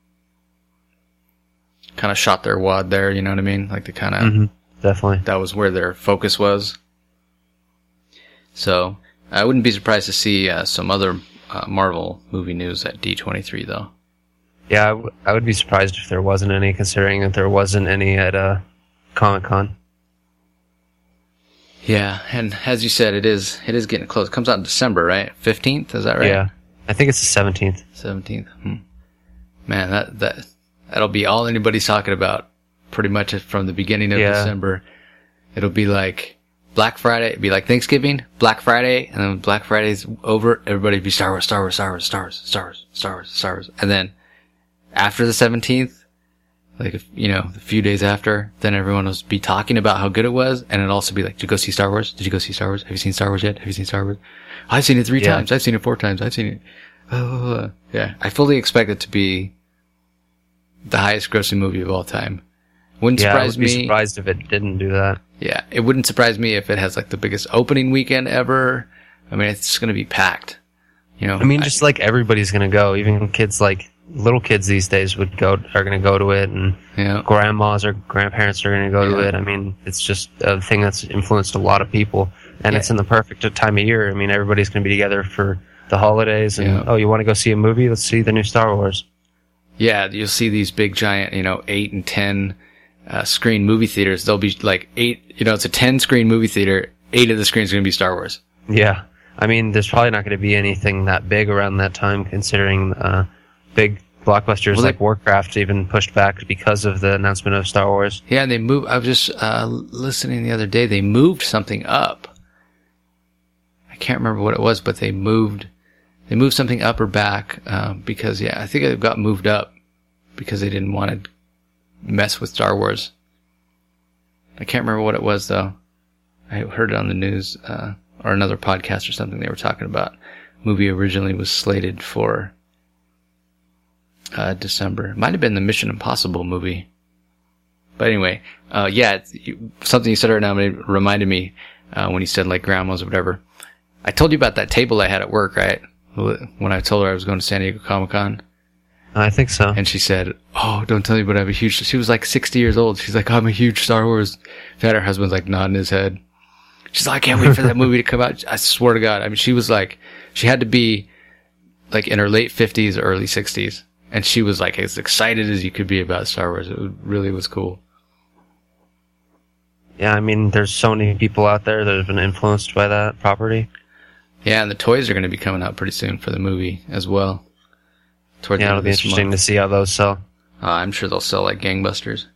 kind of shot their wad there. You know what I mean? Like they kind of Mm-hmm. Definitely. that was where their focus was. So I wouldn't be surprised to see uh, some other uh, Marvel movie news at D twenty-three, though. Yeah, I, w- I would be surprised if there wasn't any, considering that there wasn't any at uh, Comic-Con. Yeah, and as you said, it is it is getting close. It comes out in December, right? fifteenth, is that right? Yeah. I think it's the seventeenth. seventeenth. Hmm. Man, that that that'll be all anybody's talking about pretty much from the beginning of Yeah. December. It'll be like Black Friday, it'd be like Thanksgiving, Black Friday, and then when Black Friday's over, everybody'd be Star Wars, Star Wars, Star Wars, Star Wars, Star Wars, Star Wars, Star Wars. And then after the seventeenth, like, if, you know, a few days after, then everyone will be talking about how good it was, and it'll also be like, did you go see Star Wars? Did you go see Star Wars? Have you seen Star Wars yet? Have you seen Star Wars? I've seen it three Yeah. times. I've seen it four times. I've seen it. Uh, yeah. I fully expect it to be the highest grossing movie of all time. Wouldn't Yeah, I surprise would be me. surprised if it didn't do that. Yeah. It wouldn't surprise me if it has like the biggest opening weekend ever. I mean, it's going to be packed. You know, I mean, just like everybody's gonna go, even kids like little kids these days would go are gonna go to it, and Yeah. grandmas or grandparents are gonna go to Yeah. it. I mean, it's just a thing that's influenced a lot of people, and Yeah. it's in the perfect time of year. I mean, everybody's gonna be together for the holidays, and Yeah. oh, you want to go see a movie? Let's see the new Star Wars. Yeah, you'll see these big giant, you know, eight and ten uh, screen movie theaters. There'll be like eight, you know, it's a ten screen movie theater. Eight of the screens are going to be Star Wars. Yeah, I mean, there's probably not going to be anything that big around that time, considering uh, big blockbusters Well, like they- Warcraft even pushed back because of the announcement of Star Wars. Yeah, and they moved. I was just uh, listening the other day. They moved something up. I can't remember what it was, but they moved. They moved something up or back um, because yeah, I think it got moved up because they didn't want to mess with Star Wars. I can't remember what it was though. I heard it on the news uh, or another podcast or something. They were talking about movie originally was slated for uh, December. It might have been the Mission Impossible movie. But anyway, uh, yeah, it's, you, something you said right now reminded me uh, when you said like grandmas or whatever. I told you about that table I had at work, right? When I told her I was going to San Diego Comic-Con. I think so. And she said, oh, don't tell me, but I have a huge... She was like sixty years old. She's like, I'm a huge Star Wars fan. Her husband's like nodding his head. She's like, I can't wait for that movie to come out. I swear to God. I mean, she was like... She had to be like in her late fifties, early sixties. And she was like as excited as you could be about Star Wars. It really was cool. Yeah, I mean, there's so many people out there that have been influenced by that property. Yeah, and the toys are going to be coming out pretty soon for the movie as well. Toward the Yeah, end it'll of be this interesting month. to see how those sell. Uh, I'm sure they'll sell like gangbusters.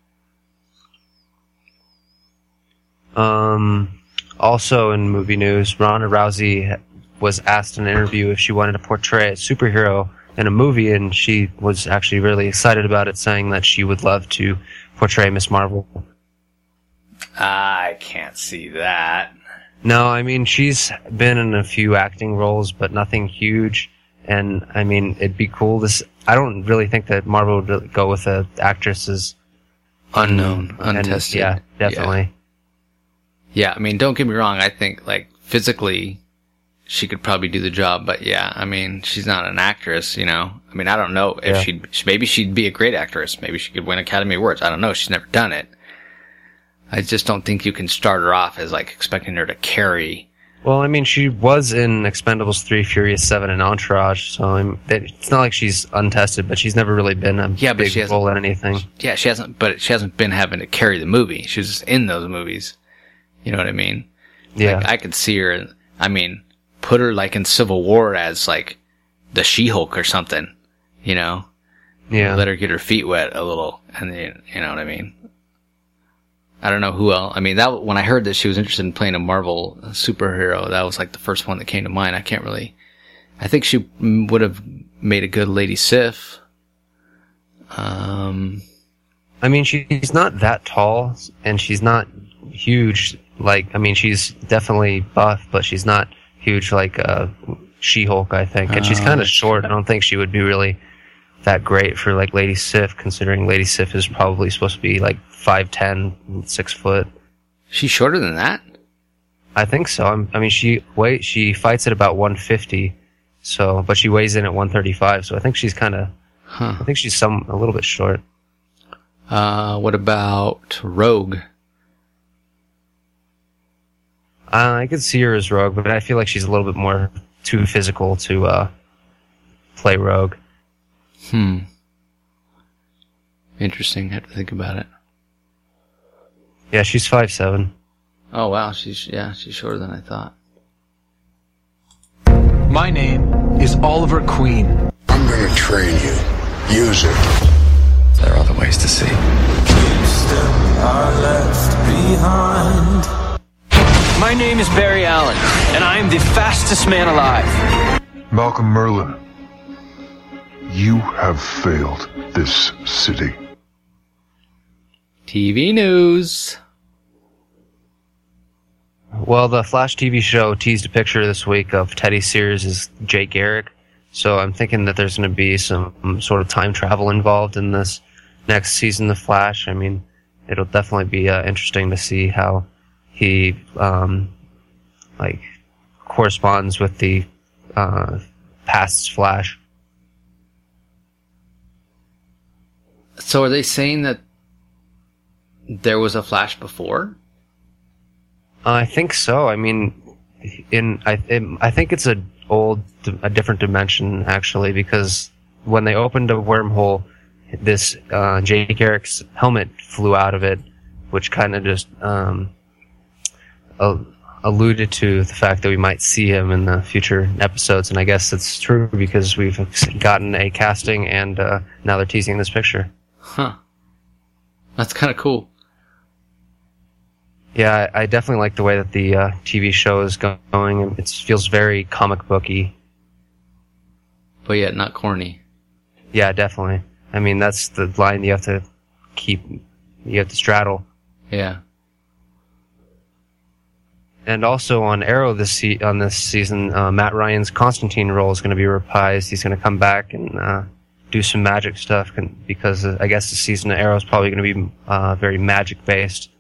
Um, also in movie news, Ronda Rousey was asked in an interview if she wanted to portray a superhero in a movie, and she was actually really excited about it, saying that she would love to portray Miss Marvel. I can't see that. No, I mean, she's been in a few acting roles, but nothing huge. And, I mean, it'd be cool to... S- I don't really think that Marvel would really go with the actresses. Unknown, And, untested. yeah, definitely. Yeah. yeah, I mean, don't get me wrong. I think, like, physically, she could probably do the job. But, yeah, I mean, she's not an actress, you know? I mean, I don't know if Yeah. she'd... Maybe she'd be a great actress. Maybe she could win Academy Awards. I don't know. She's never done it. I just don't think you can start her off as, like, expecting her to carry... Well, I mean, she was in Expendables three, Furious seven, and Entourage, so I'm, it's not like she's untested, but she's never really been a Yeah, but big she hasn't- role in anything. Yeah, she hasn't, but she hasn't been having to carry the movie. She was just in those movies. You know what I mean? Yeah. Like, I could see her, I mean, put her like in Civil War as like the She-Hulk or something, you know? Yeah. Let her get her feet wet a little, and then, you know what I mean? I don't know who else. I mean, that, when I heard that she was interested in playing a Marvel superhero, that was like the first one that came to mind. I can't really, I think she would have made a good Lady Sif. Um, I mean, she's not that tall, and she's not huge. Like, I mean, she's definitely buff, but she's not huge like uh, She-Hulk, I think. And she's Oh, kind of that's short. I don't think she would be really that great for like Lady Sif, considering Lady Sif is probably supposed to be like five ten, six foot. she's shorter than that? I think so. I'm, I mean, she wait. She fights at about one fifty, so but she weighs in at one thirty-five. So I think she's kind of. Huh. I think she's some a little bit short. Uh, what about Rogue? Uh, I could see her as Rogue, but I feel like she's a little bit more too physical to uh, play Rogue. Hmm. Interesting. I have to think about it. Yeah, she's five seven. Oh wow, she's yeah, she's shorter than I thought. My name is Oliver Queen. I'm gonna train you. Use it. There are other ways to see. My name is Barry Allen, and I am the fastest man alive. Malcolm Merlin, you have failed this city. T V news. Well, the Flash T V show teased a picture this week of Teddy Sears as Jay Garrick, so I'm thinking that there's going to be some sort of time travel involved in this next season of Flash. I mean, it'll definitely be uh, interesting to see how he um, like corresponds with the uh, past Flash. So are they saying that there was a Flash before? I think so. I mean, in I it, I think it's a old, a different dimension actually, because when they opened a wormhole, this uh, Jay Garrick's helmet flew out of it, which kind of just um, uh, alluded to the fact that we might see him in the future episodes. And I guess it's true because we've gotten a casting, and uh, now they're teasing this picture. Huh. That's kind of cool. Yeah, I, I definitely like the way that the uh, T V show is go- going. It feels very comic booky. But yet not corny. Yeah, definitely. I mean, that's the line you have to keep, you have to straddle. Yeah. And also on Arrow this se- on this season, uh, Matt Ryan's Constantine role is going to be reprised. He's going to come back and uh, do some magic stuff, can, because uh, I guess the season of Arrow is probably going to be uh, very magic based.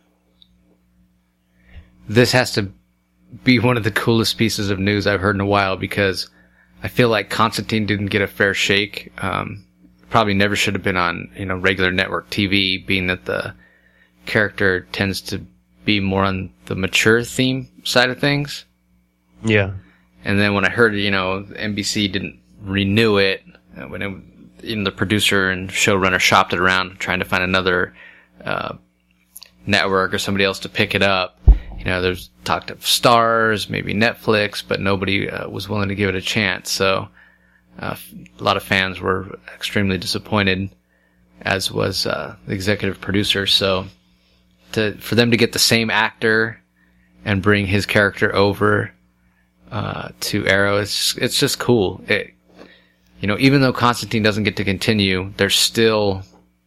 This has to be one of the coolest pieces of news I've heard in a while, because I feel like Constantine didn't get a fair shake. Um, probably never should have been on, you know, regular network T V, being that the character tends to be more on the mature theme side of things. Yeah. And then when I heard, you know, N B C didn't renew it, when it, even the producer and showrunner shopped it around trying to find another uh, network or somebody else to pick it up. You know, there's talk of Stars, maybe Netflix, but nobody uh, was willing to give it a chance. So uh, a lot of fans were extremely disappointed, as was uh, the executive producer. So to for them to get the same actor and bring his character over uh, to Arrow, it's it's just cool. It, you know, even though Constantine doesn't get to continue, there's still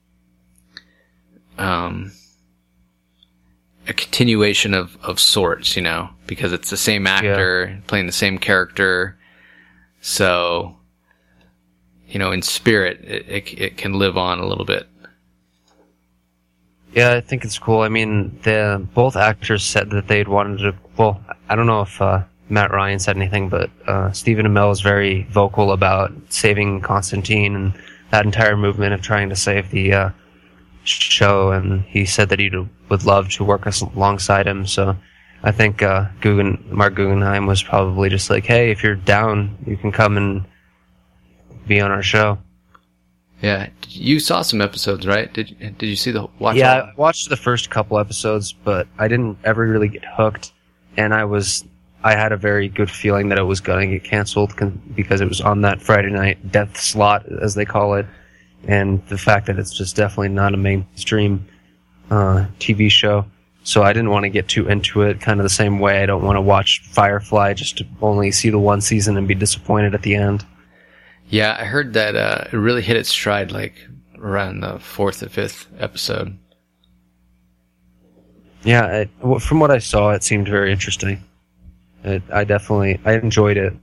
um. a continuation of, of sorts, you know, because it's the same actor yeah. playing the same character. So, you know, in spirit, it, it it can live on a little bit. Yeah, I think it's cool. I mean, the both actors said that they'd wanted to. Well, I don't know if uh, Matt Ryan said anything, but uh, Stephen Amell is very vocal about saving Constantine and that entire movement of trying to save the uh, show, and he said that he would love to work us alongside him. So I think uh, Guggen, Mark Guggenheim was probably just like, hey, if you're down, you can come and be on our show. Yeah, you saw some episodes, right? Did did you see the watch? Yeah, all? I watched the first couple episodes, but I didn't ever really get hooked, and I was I had a very good feeling that it was going to get canceled because it was on that Friday night death slot, as they call it. And the fact that it's just definitely not a mainstream uh, T V show. So I didn't want to get too into it, kind of the same way I don't want to watch Firefly just to only see the one season and be disappointed at the end. Yeah, I heard that uh, it really hit its stride like around the fourth or fifth episode. Yeah, it, from what I saw, it seemed very interesting. It, I definitely, I enjoyed it.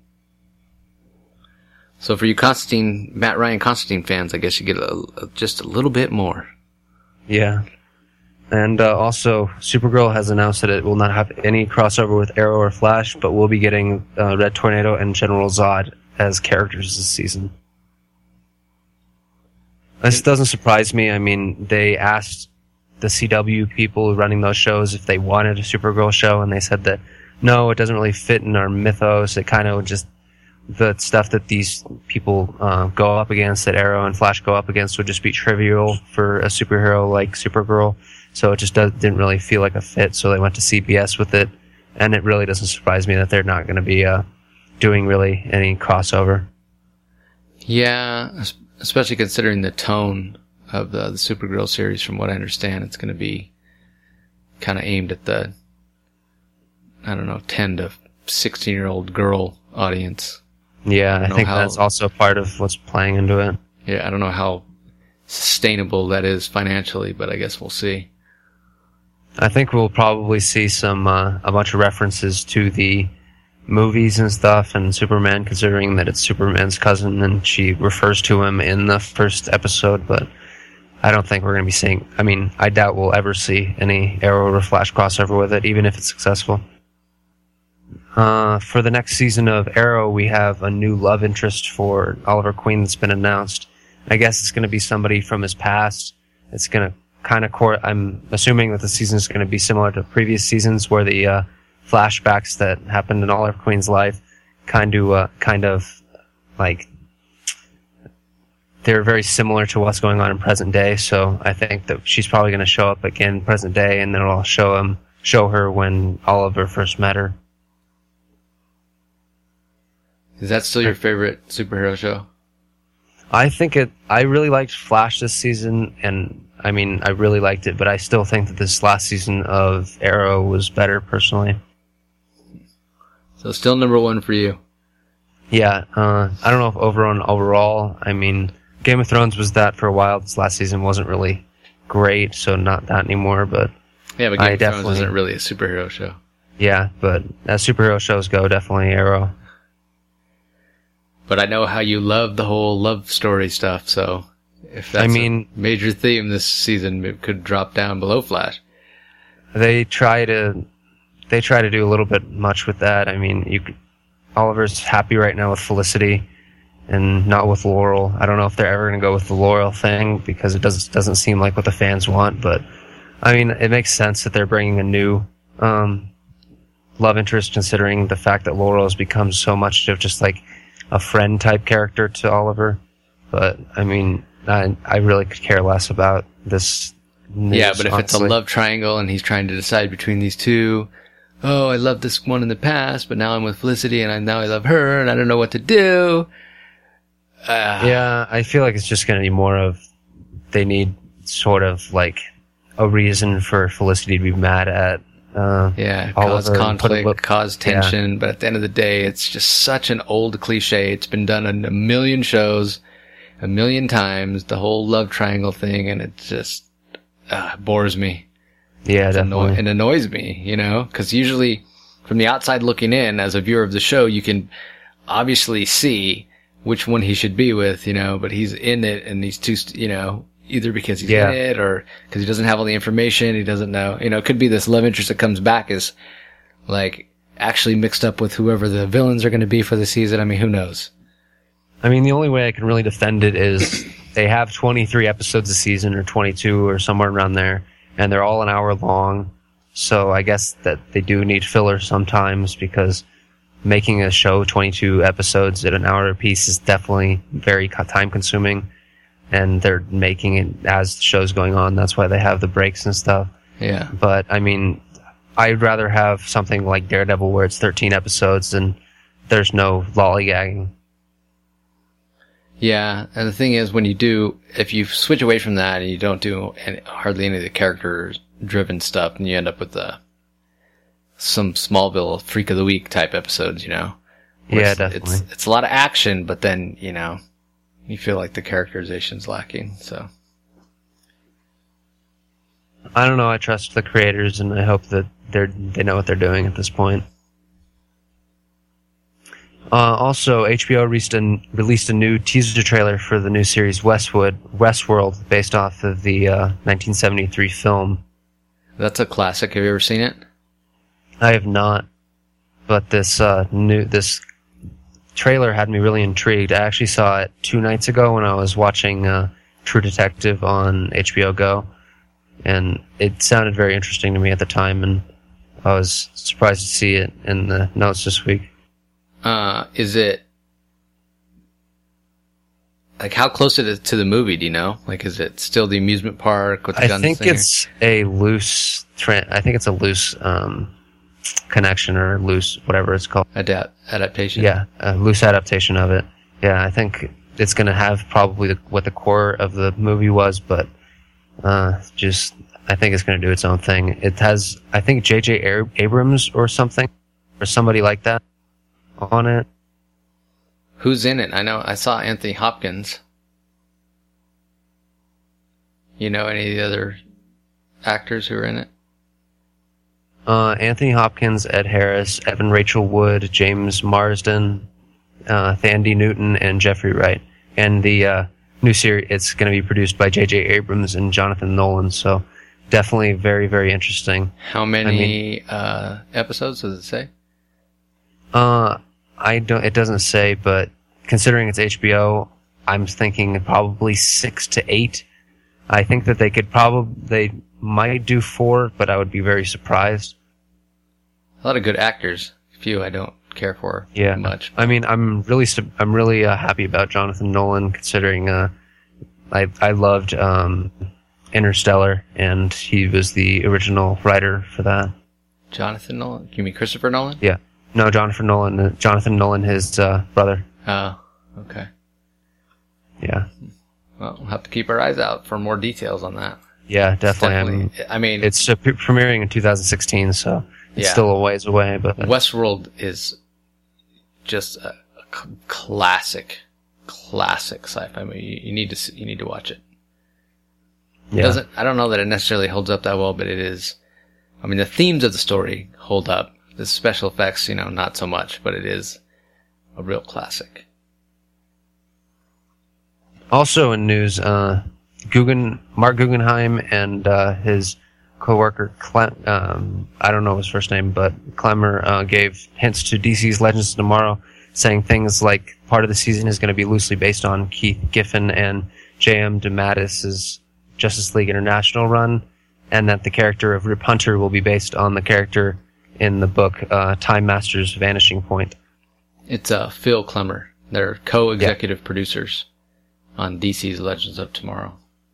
So for you Constantine, Matt Ryan Constantine fans, I guess you get a, a, just a little bit more. Yeah. And uh, also, Supergirl has announced that it will not have any crossover with Arrow or Flash, but we'll be getting uh, Red Tornado and General Zod as characters this season. This doesn't surprise me. I mean, they asked the C W people running those shows if they wanted a Supergirl show, and they said that, no, it doesn't really fit in our mythos. It kind of just... the stuff that these people uh, go up against, that Arrow and Flash go up against, would just be trivial for a superhero like Supergirl. So it just does, didn't really feel like a fit. So they went to C B S with it, and it really doesn't surprise me that they're not going to be uh, doing really any crossover. Yeah, especially considering the tone of the, the Supergirl series. From what I understand, it's going to be kind of aimed at the, I don't know, ten to sixteen year old girl audience. Yeah, I, I think how, that's also part of what's playing into it. Yeah, I don't know how sustainable that is financially, but I guess we'll see. I think we'll probably see some uh, a bunch of references to the movies and stuff, and Superman, considering that it's Superman's cousin, and she refers to him in the first episode. But I don't think we're going to be seeing. I mean, I doubt we'll ever see any Arrow or Flash crossover with it, even if it's successful. Uh, for the next season of Arrow, we have a new love interest for Oliver Queen that's been announced. I guess it's going to be somebody from his past. It's going to kind of core. I'm assuming that the season is going to be similar to previous seasons, where the uh, flashbacks that happened in Oliver Queen's life kind of, uh, kind of like they're very similar to what's going on in present day. So I think that she's probably going to show up again in present day, and then it'll show him, show her when Oliver first met her. Is that still your favorite superhero show? I think it. I really liked Flash this season, and I mean, I really liked it, but I still think that this last season of Arrow was better, personally. So still number one for you. Yeah, uh, I don't know if overall, overall, I mean, Game of Thrones was that for a while. This last season wasn't really great, so not that anymore, but yeah, but Game I of definitely, Thrones isn't really a superhero show. Yeah, but as superhero shows go, definitely Arrow. But I know how you love the whole love story stuff, so if that's I mean, a major theme this season, it could drop down below Flash. They try to, they try to do a little bit much with that. I mean, you, Oliver's happy right now with Felicity, and not with Laurel. I don't know if they're ever going to go with the Laurel thing, because it doesn't doesn't seem like what the fans want. But I mean, it makes sense that they're bringing a new um, love interest, considering the fact that Laurel has become so much of just like a friend type character to Oliver. But I mean, I I really could care less about this news, yeah, but if honestly. it's a love triangle and he's trying to decide between these two, oh, I love this one in the past, but now I'm with Felicity and I now I love her and I don't know what to do. Uh, yeah, I feel like it's just going to be more of they need sort of like a reason for Felicity to be mad at. Uh, yeah, Oliver, cause conflict, look, cause tension, yeah. But at the end of the day, it's just such an old cliche. It's been done in a million shows, a million times, the whole love triangle thing, and it just uh, bores me. Yeah, It's definitely. anno- it annoys me, you know, because usually from the outside looking in, as a viewer of the show, you can obviously see which one he should be with, you know, but he's in it and these two, st- you know, either because he's Yeah. in it or because he doesn't have all the information, he doesn't know, you know, it could be this love interest that comes back is like actually mixed up with whoever the villains are going to be for the season. I mean, who knows? I mean, the only way I can really defend it is they have twenty-three episodes a season, or twenty-two, or somewhere around there, and they're all an hour long. So I guess that they do need filler sometimes, because making a show twenty-two episodes at an hour apiece is definitely very time consuming, and they're making it as the show's going on. That's why they have the breaks and stuff. Yeah. But I mean, I'd rather have something like Daredevil where it's thirteen episodes and there's no lollygagging. Yeah, and the thing is, when you do, if you switch away from that and you don't do any, hardly any of the character-driven stuff, then you end up with the some Smallville Freak of the Week type episodes, you know? Where Yeah, it's, definitely. It's, it's a lot of action, but then, you know, you feel like the characterization's lacking, so. I don't know. I trust the creators, and I hope that they're they know what they're doing at this point. Uh, also, H B O released a, released a new teaser trailer for the new series Westwood, Westworld, based off of the uh, nineteen seventy-three film. That's a classic. Have you ever seen it? I have not, but this uh, new this trailer had me really intrigued. I actually saw it two nights ago when I was watching uh, True Detective on H B O Go, and it sounded very interesting to me at the time, and I was surprised to see it in the notes this week. Uh, is it, like, how close is it to the movie, do you know? Like, is it still the amusement park with the I guns think thing? it's a loose. Tra- I think it's a loose um, connection, or loose whatever it's called. Adapt- adaptation? Yeah, a loose adaptation of it. Yeah, I think it's going to have probably the, what the core of the movie was, but uh, just I think it's going to do its own thing. It has, I think, J J Abrams or something, or somebody like that on it. Who's in it? I know, I saw Anthony Hopkins. You know any of the other actors who are in it? Uh, Anthony Hopkins, Ed Harris, Evan Rachel Wood, James Marsden, uh, Thandie Newton, and Jeffrey Wright. And the uh, new series, it's going to be produced by J J Abrams and Jonathan Nolan, so definitely very, very interesting. How many I mean, uh, episodes does it say? Uh, I don't. It doesn't say, but considering it's H B O, I'm thinking probably six to eight. I think that they could probably they might do four, but I would be very surprised. A lot of good actors. Few I don't care for Yeah, much. I mean, I'm really st- I'm really uh, happy about Jonathan Nolan, considering uh, I I loved um, Interstellar, and he was the original writer for that. Jonathan Nolan? You mean Christopher Nolan? Yeah, no, Jonathan Nolan, uh, Jonathan Nolan, his uh, brother. Oh, okay. Yeah, Well, we'll have to keep our eyes out for more details on that. yeah, definitely. Definitely. I mean, It's uh, pre- premiering in two thousand sixteen, so it's Yeah. still a ways away. But Westworld is just a, a c- classic, classic sci-fi movie. You, you need to see, you need to watch it. It yeah, doesn't. I don't know that it necessarily holds up that well, but it is. I mean, the themes of the story hold up. The special effects, you know, not so much, but it is a real classic. Also in news, uh, Guggen, Mark Guggenheim and uh, his co-worker, Clem, um, I don't know his first name, but Clemmer uh, gave hints to D C's Legends of Tomorrow, saying things like part of the season is going to be loosely based on Keith Giffen and J M DeMatteis's Justice League International run, and that the character of Rip Hunter will be based on the character in the book uh, Time Master's Vanishing Point. It's uh, Phil Klemmer. They're co-executive yeah. producers on D C's Legends of Tomorrow.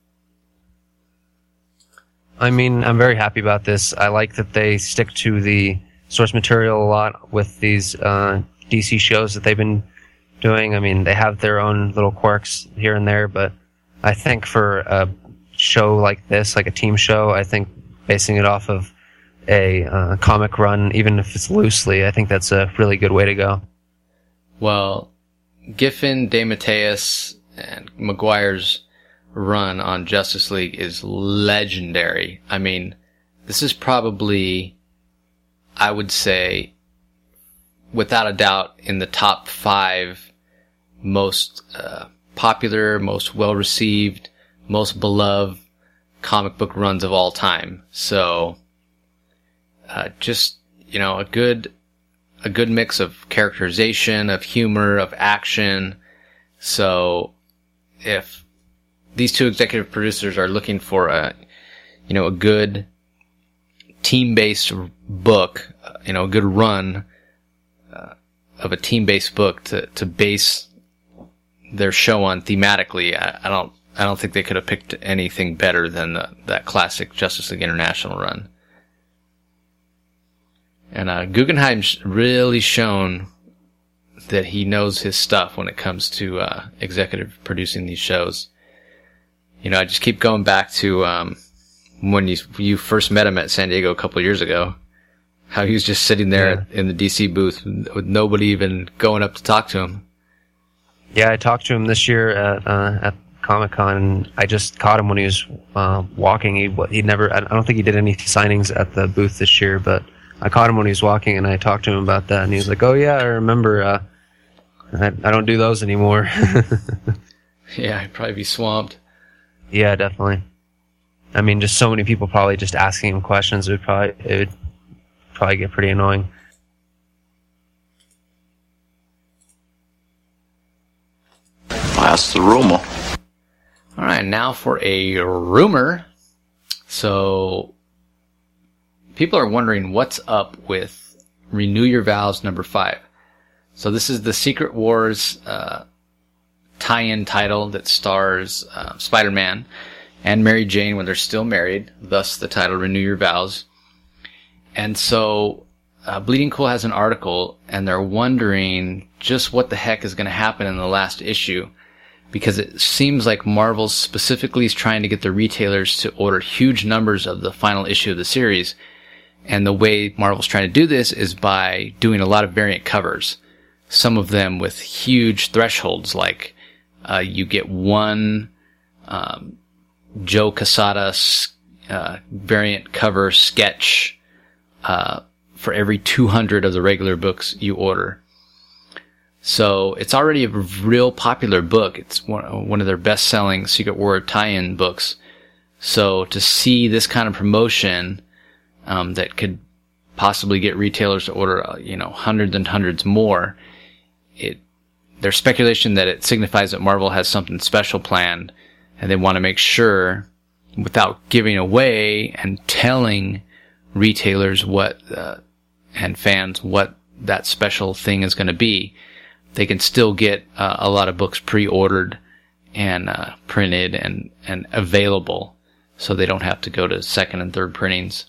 I mean, I'm very happy about this. I like that they stick to the source material a lot with these uh, D C shows that they've been doing. I mean, they have their own little quirks here and there, but I think for a show like this, like a team show, I think basing it off of a uh, comic run, even if it's loosely, I think that's a really good way to go. Well, Giffen, DeMatteis, and Maguire's run on Justice League is legendary. I mean, this is probably, I would say, without a doubt, in the top five most uh, popular, most well-received, most beloved comic book runs of all time. So, uh, just, you know, a good, a good mix of characterization, of humor, of action. So, if these two executive producers are looking for a, you know, a good team-based book, you know, a good run uh, of a team-based book to, to base their show on thematically, I, I don't, I don't think they could have picked anything better than the, that classic Justice League International run. And uh, Guggenheim's really shown that he knows his stuff when it comes to uh, executive producing these shows. You know, I just keep going back to um, when you you first met him at San Diego a couple of years ago. How he was just sitting there yeah. in the D C booth with nobody even going up to talk to him. Yeah, I talked to him this year at uh, at Comic-Con, and I just caught him when he was uh, walking. He he never. I don't think he did any signings at the booth this year, but I caught him when he was walking, and I talked to him about that, and he was like, "Oh yeah, I remember. Uh, I, I don't do those anymore." Yeah, I'd probably be swamped. Yeah, definitely. I mean, just so many people probably just asking him questions. It would probably it would probably get pretty annoying. That's the rumor. All right, now for a rumor. So, people are wondering what's up with Renew Your Vows number five. So this is the Secret Wars uh, tie-in title that stars uh, Spider-Man and Mary Jane when they're still married, thus the title Renew Your Vows. And so uh, Bleeding Cool has an article, and they're wondering just what the heck is going to happen in the last issue, because it seems like Marvel specifically is trying to get the retailers to order huge numbers of the final issue of the series. And the way Marvel's trying to do this is by doing a lot of variant covers. Some of them with huge thresholds, like uh, you get one um, Joe Quesada uh, variant cover sketch uh, for every two hundred of the regular books you order. So it's already a real popular book. It's one, one of their best-selling Secret War tie-in books. So to see this kind of promotion um, that could possibly get retailers to order, uh, you know, hundreds and hundreds more, it there's speculation that it signifies that Marvel has something special planned, and they want to make sure, without giving away and telling retailers what uh, and fans what that special thing is going to be, they can still get uh, a lot of books pre-ordered and uh, printed and, and available, so they don't have to go to second and third printings.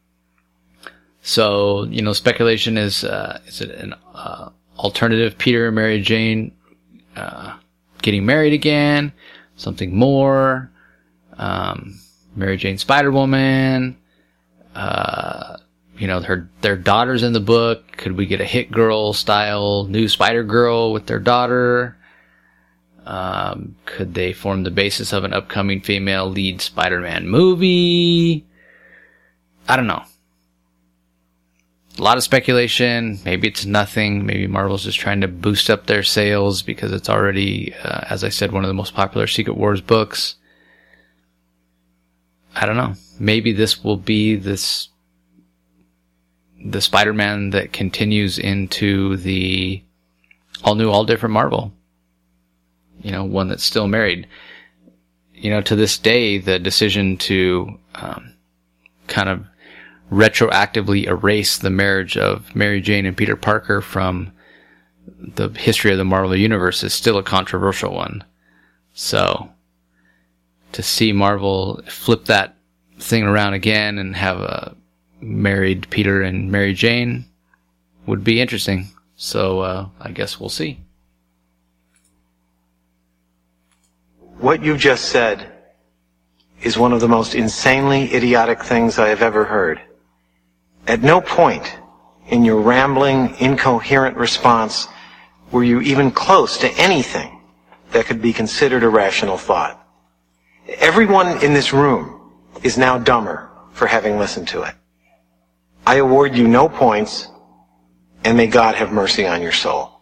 So, you know, speculation is, uh, is it an uh, alternative Peter and Mary Jane uh, getting married again? Something more? Um, Mary Jane Spider-Woman? Uh, you know, her, their daughter's in the book. Could we get a Hit Girl style new Spider-Girl with their daughter? Um, could they form the basis of an upcoming female lead Spider-Man movie? I don't know. A lot of speculation. Maybe it's nothing. Maybe Marvel's just trying to boost up their sales because it's already, uh, as I said, one of the most popular Secret Wars books. I don't know. Maybe this will be this the Spider-Man that continues into the all new, all different Marvel. You know, one that's still married. You know, to this day, the decision to um, kind of retroactively erase the marriage of Mary Jane and Peter Parker from the history of the Marvel Universe is still a controversial one. So, to see Marvel flip that thing around again and have a married Peter and Mary Jane would be interesting. So, uh, I guess we'll see. What you just said is one of the most insanely idiotic things I have ever heard. At no point in your rambling, incoherent response were you even close to anything that could be considered a rational thought. Everyone in this room is now dumber for having listened to it. I award you no points, and may God have mercy on your soul.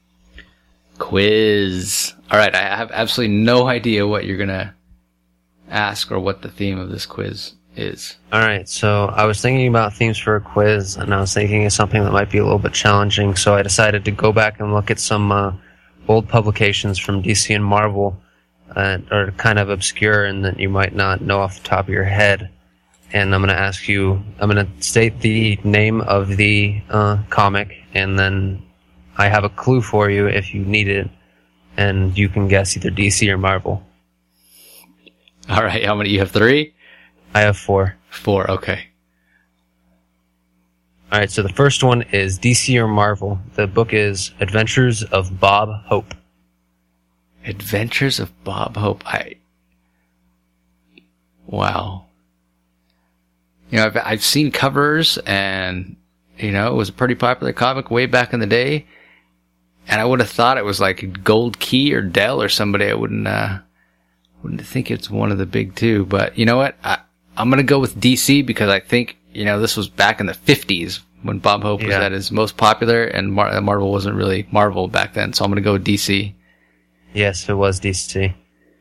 Quiz. All right, I have absolutely no idea what you're going to ask or what the theme of this quiz is. All right, so I was thinking about themes for a quiz, and I was thinking of something that might be a little bit challenging, so I decided to go back and look at some uh, old publications from D C and Marvel that are kind of obscure and that you might not know off the top of your head. And I'm going to ask you, I'm going to state the name of the uh, comic, and then I have a clue for you if you need it, and you can guess either D C or Marvel. All right, how many? You have three? I have four. Four, okay. All right, so the first one is D C or Marvel. The book is Adventures of Bob Hope. Adventures of Bob Hope. I. Wow. You know, I've, I've seen covers, and, you know, it was a pretty popular comic way back in the day. And I would have thought it was like Gold Key or Dell or somebody. I wouldn't, uh, wouldn't think it's one of the big two. But you know what? I, I'm going to go with D C because I think, you know, this was back in the fifties when Bob Hope was yeah. at his most popular, and Mar- Marvel wasn't really Marvel back then. So I'm going to go with D C. Yes, it was D C.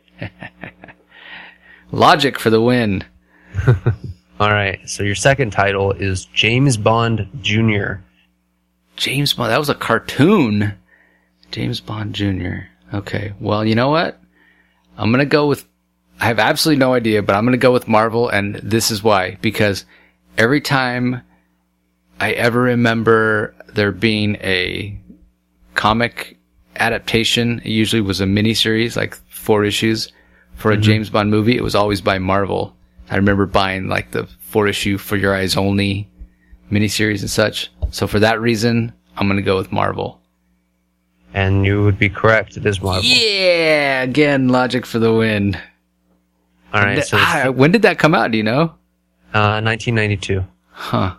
Logic for the win. All right, so your second title is James Bond Junior James Bond. That was a cartoon. James Bond Junior Okay, well, you know what? I'm going to go with... I have absolutely no idea, but I'm going to go with Marvel, and this is why. Because every time I ever remember there being a comic adaptation, it usually was a miniseries, like four issues, for a mm-hmm. James Bond movie, it was always by Marvel. I remember buying like the four issue For Your Eyes Only miniseries and such. So for that reason, I'm going to go with Marvel. And you would be correct. It is Marvel. Yeah! Again, logic for the win. All right. Th- So ah, when did that come out? Do you know? Uh, nineteen ninety-two. Huh.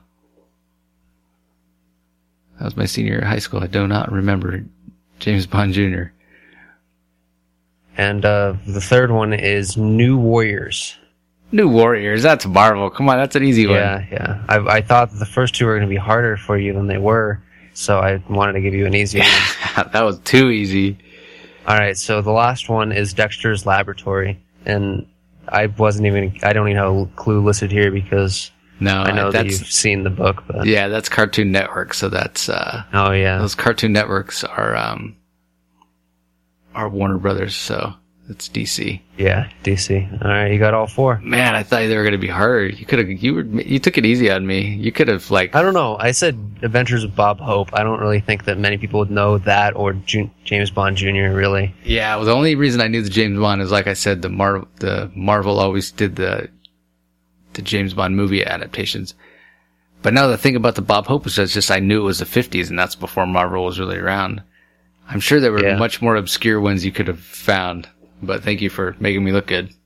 That was my senior year of high school. I do not remember James Bond Junior And uh, the third one is New Warriors. New Warriors, that's Marvel. Come on, that's an easy one. Yeah, yeah. I, I thought that the first two were going to be harder for you than they were, so I wanted to give you an easy one. That was too easy. All right, so the last one is Dexter's Laboratory, and I wasn't even, I don't even have a clue listed here because no, I know that that's, you've seen the book. But yeah, that's Cartoon Network, so that's, uh, oh yeah. those Cartoon Networks are, um, are Warner Brothers, so it's D C. Yeah, D C. All right, you got all four. Man, I thought they were going to be hard. You could have, you were, you took it easy on me. You could have, like, I don't know. I said Adventures of Bob Hope. I don't really think that many people would know that or Ju- James Bond Junior really. Yeah, well, the only reason I knew the James Bond is, like I said, the Mar- the Marvel always did the the James Bond movie adaptations. But now the thing about the Bob Hope is just I knew it was the fifties, and that's before Marvel was really around. I'm sure there were Yeah. much more obscure ones you could have found, but thank you for making me look good.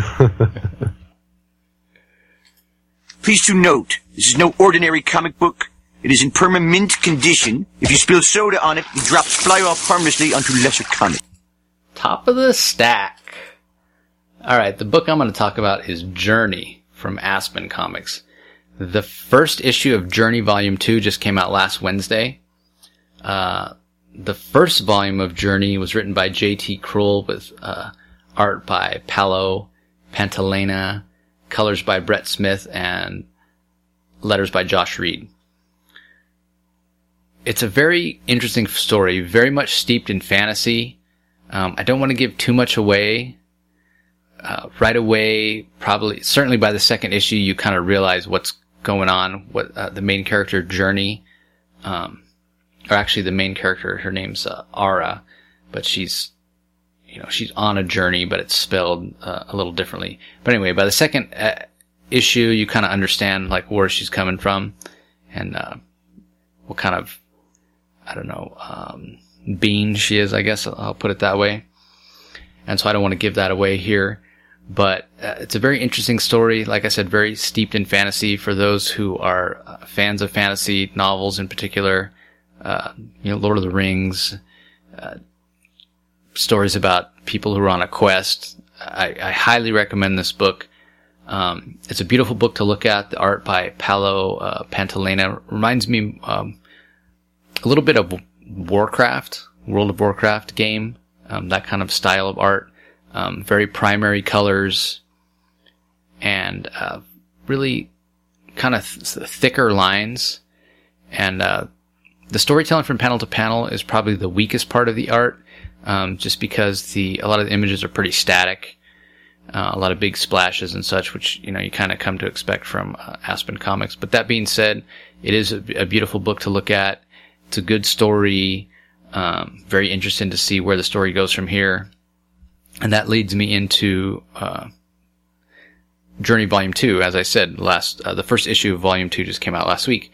Please to note, this is no ordinary comic book. It is in perma-mint condition. If you spill soda on it, the drops fly off harmlessly onto lesser comic. Top of the stack. All right, the book I'm going to talk about is Journey from Aspen Comics. The first issue of Journey Volume two just came out last Wednesday. Uh, the first volume of Journey was written by J T Krull with uh, art by Paolo Pantalena, colors by Brett Smith, and letters by Josh Reed. It's a very interesting story, very much steeped in fantasy. Um, I don't want to give too much away. Uh, right away, probably, certainly by the second issue, you kind of realize what's going on, what uh, the main character, Journey, um, or actually the main character, her name's uh, Ara, but she's, you know, she's on a journey, but it's spelled uh, a little differently. But anyway, by the second uh, issue, you kind of understand, like, where she's coming from, and uh, what kind of, I don't know, um, being she is, I guess I'll put it that way. And so I don't want to give that away here. But uh, it's a very interesting story. Like I said, very steeped in fantasy for those who are uh, fans of fantasy novels in particular. Uh, you know, Lord of the Rings, uh, stories about people who are on a quest. I, I highly recommend this book. Um, it's a beautiful book to look at. The art by Paolo uh, Pantalena reminds me um, a little bit of Warcraft, World of Warcraft game, um, that kind of style of art. Um, very primary colors and uh, really kind of th- thicker lines. And uh, the storytelling from panel to panel is probably the weakest part of the art, um, just because the a lot of the images are pretty static. Uh, a lot of big splashes and such, which, you know, you kind of come to expect from uh, Aspen Comics. But that being said, it is a, a beautiful book to look at. It's a good story. Um, very interesting to see where the story goes from here. And that leads me into uh, Journey Volume two. As I said, last uh, the first issue of Volume two just came out last week.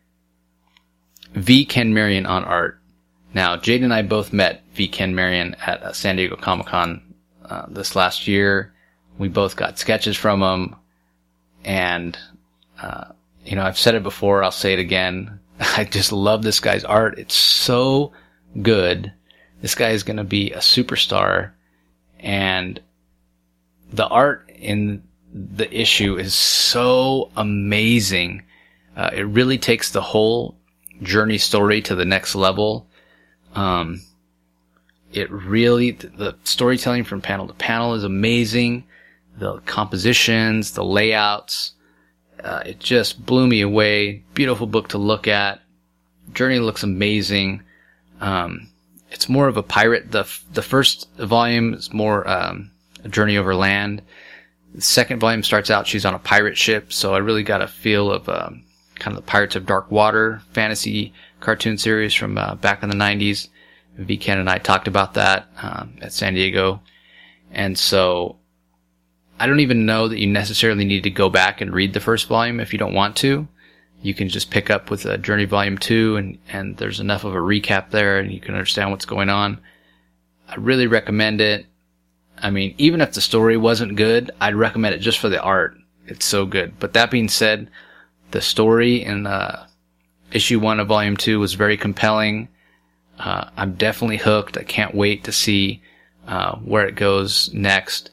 V. Ken Marion on art. Now, Jade and I both met V. Ken Marion at uh, San Diego Comic-Con uh, this last year. We both got sketches from him. And, uh, you know, I've said it before, I'll say it again. I just love this guy's art. It's so good. This guy is going to be a superstar. And the art in the issue is so amazing. Uh, it really takes the whole Journey story to the next level. Um, it really, the storytelling from panel to panel is amazing. The compositions, the layouts, uh, it just blew me away. Beautiful book to look at. Journey looks amazing. Um, It's more of a pirate. The the first volume is more um, a journey over land. The second volume starts out, she's on a pirate ship, so I really got a feel of um, kind of the Pirates of Dark Water fantasy cartoon series from uh, back in the nineties. V. Ken and I talked about that um, at San Diego. And so I don't even know that you necessarily need to go back and read the first volume if you don't want to. You can just pick up with uh, Journey Volume two, and, and there's enough of a recap there, and you can understand what's going on. I really recommend it. I mean, even if the story wasn't good, I'd recommend it just for the art. It's so good. But that being said, the story in uh, issue one of Volume two was very compelling. Uh, I'm definitely hooked. I can't wait to see uh, where it goes next.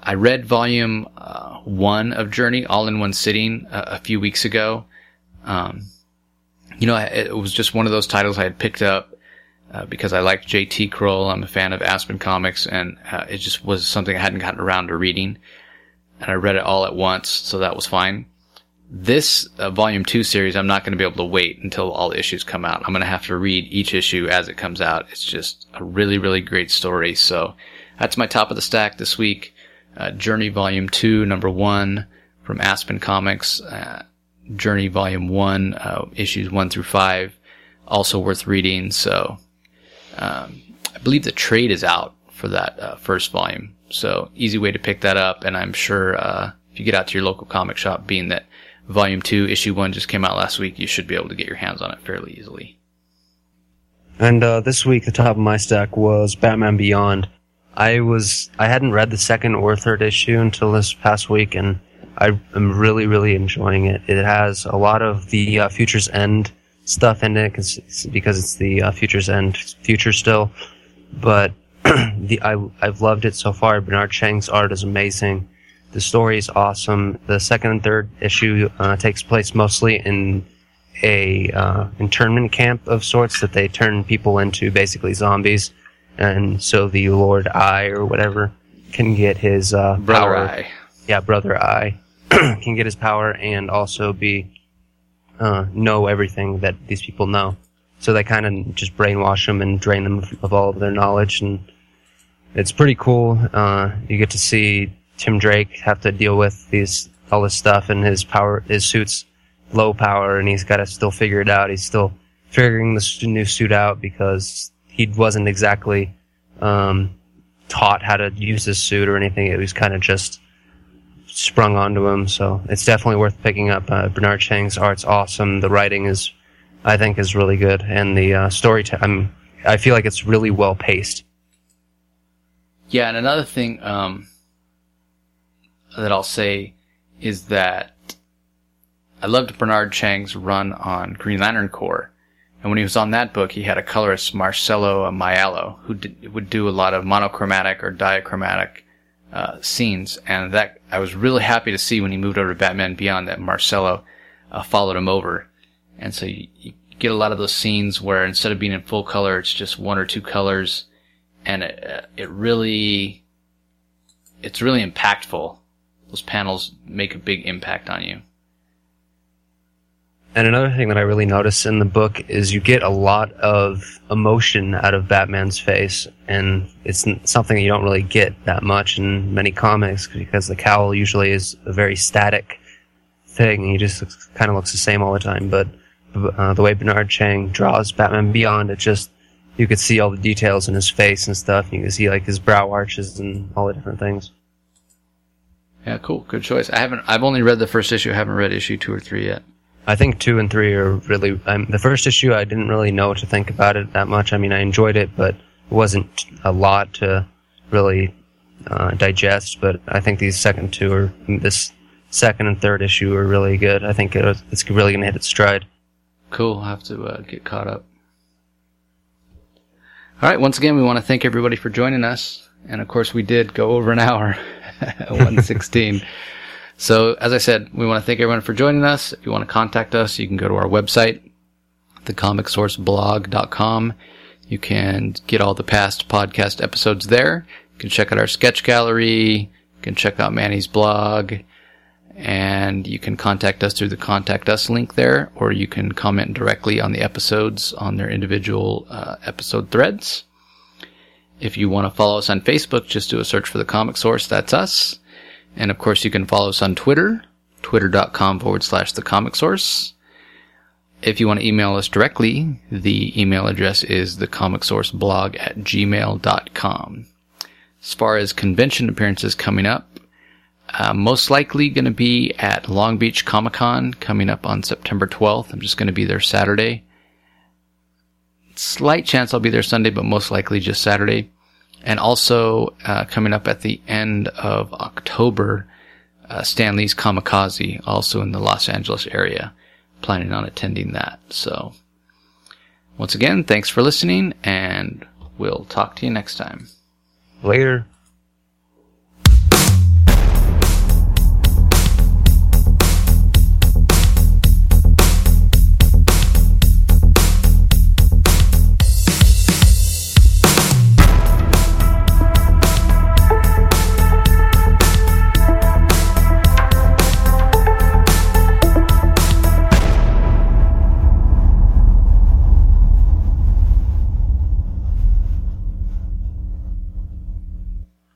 I read volume uh, one of Journey all in one sitting uh, a few weeks ago. Um, you know, it was just one of those titles I had picked up uh, because I liked J T Kroll. I'm a fan of Aspen Comics, and uh, it just was something I hadn't gotten around to reading. And I read it all at once, so that was fine. This uh, volume two series, I'm not going to be able to wait until all the issues come out. I'm going to have to read each issue as it comes out. It's just a really, really great story. So that's my top of the stack this week. Uh, Journey volume two, number one from Aspen Comics. Uh, Journey volume one, uh, issues one through five, also worth reading. So um, I believe the trade is out for that uh, first volume. So easy way to pick that up. And I'm sure uh, if you get out to your local comic shop, being that Volume two, Issue one just came out last week, you should be able to get your hands on it fairly easily. And uh, this week, the top of my stack was Batman Beyond. I was I hadn't read the second or third issue until this past week, and I am really, really enjoying it. It has a lot of the uh, Future's End stuff in it, cause it's, because it's the uh, Future's End future still. But the I, I've loved it so far. Bernard Chang's art is amazing. The story is awesome. The second and third issue uh, takes place mostly in a uh, internment camp of sorts that they turn people into basically zombies, and so the Lord Eye or whatever can get his uh, Brother power. Eye. Yeah, Brother Eye can get his power and also be uh, know everything that these people know. So they kind of just brainwash them and drain them of all of their knowledge, and it's pretty cool. Uh, you get to see Tim Drake have to deal with these all this stuff, and his power, his suit's low power, and he's got to still figure it out. He's still figuring this new suit out because he wasn't exactly um, taught how to use this suit or anything. It was kind of just sprung onto him. So it's definitely worth picking up. Uh, Bernard Chang's art's awesome. The writing is, I think, is really good, and the uh, story. T- I mean, I feel like it's really well paced. Yeah, and another thing. Um that I'll say is that I loved Bernard Chang's run on Green Lantern Corps. And when he was on that book, he had a colorist, Marcelo Maiello, who did, would do a lot of monochromatic or diachromatic uh, scenes. And that I was really happy to see when he moved over to Batman Beyond that Marcelo uh, followed him over. And so you, you get a lot of those scenes where instead of being in full color, it's just one or two colors. And it, it really, it's really impactful. Those panels make a big impact on you. And another thing that I really notice in the book is you get a lot of emotion out of Batman's face, and it's something you don't really get that much in many comics because the cowl usually is a very static thing, and he just looks, kind of looks the same all the time. But uh, the way Bernard Chang draws Batman Beyond, it just, you could see all the details in his face and stuff, and you can see like his brow arches and all the different things. Yeah, cool. Good choice. I haven't. I've only read the first issue. I haven't read issue two or three yet. I think two and three are really. Um, the first issue, I didn't really know what to think about it that much. I mean, I enjoyed it, but it wasn't a lot to really uh, digest. But I think these second two are this second and third issue are really good. I think it was, it's really going to hit its stride. Cool. I'll have to uh, get caught up. All right. Once again, we want to thank everybody for joining us, and of course, we did go over an hour. one sixteen. So, as I said, we want to thank everyone for joining us. If you want to contact us, you can go to our website, the comic source blog dot com. You can get all the past podcast episodes there. You can check out our sketch gallery. You can check out Manny's blog. And you can contact us through the Contact Us link there, or you can comment directly on the episodes on their individual uh, episode threads. If you want to follow us on Facebook, just do a search for The Comic Source. That's us. And, of course, you can follow us on Twitter, twitter.com forward slash The Comic Source. If you want to email us directly, the email address is thecomicsourceblog at gmail dot com. As far as convention appearances coming up, uh, most likely going to be at Long Beach Comic Con coming up on September twelfth. I'm just going to be there Saturday. Slight chance I'll be there Sunday, but most likely just Saturday. And also uh, coming up at the end of October, uh, Stan Lee's Kamikaze, also in the Los Angeles area. Planning on attending that. So, once again, thanks for listening, and we'll talk to you next time. Later.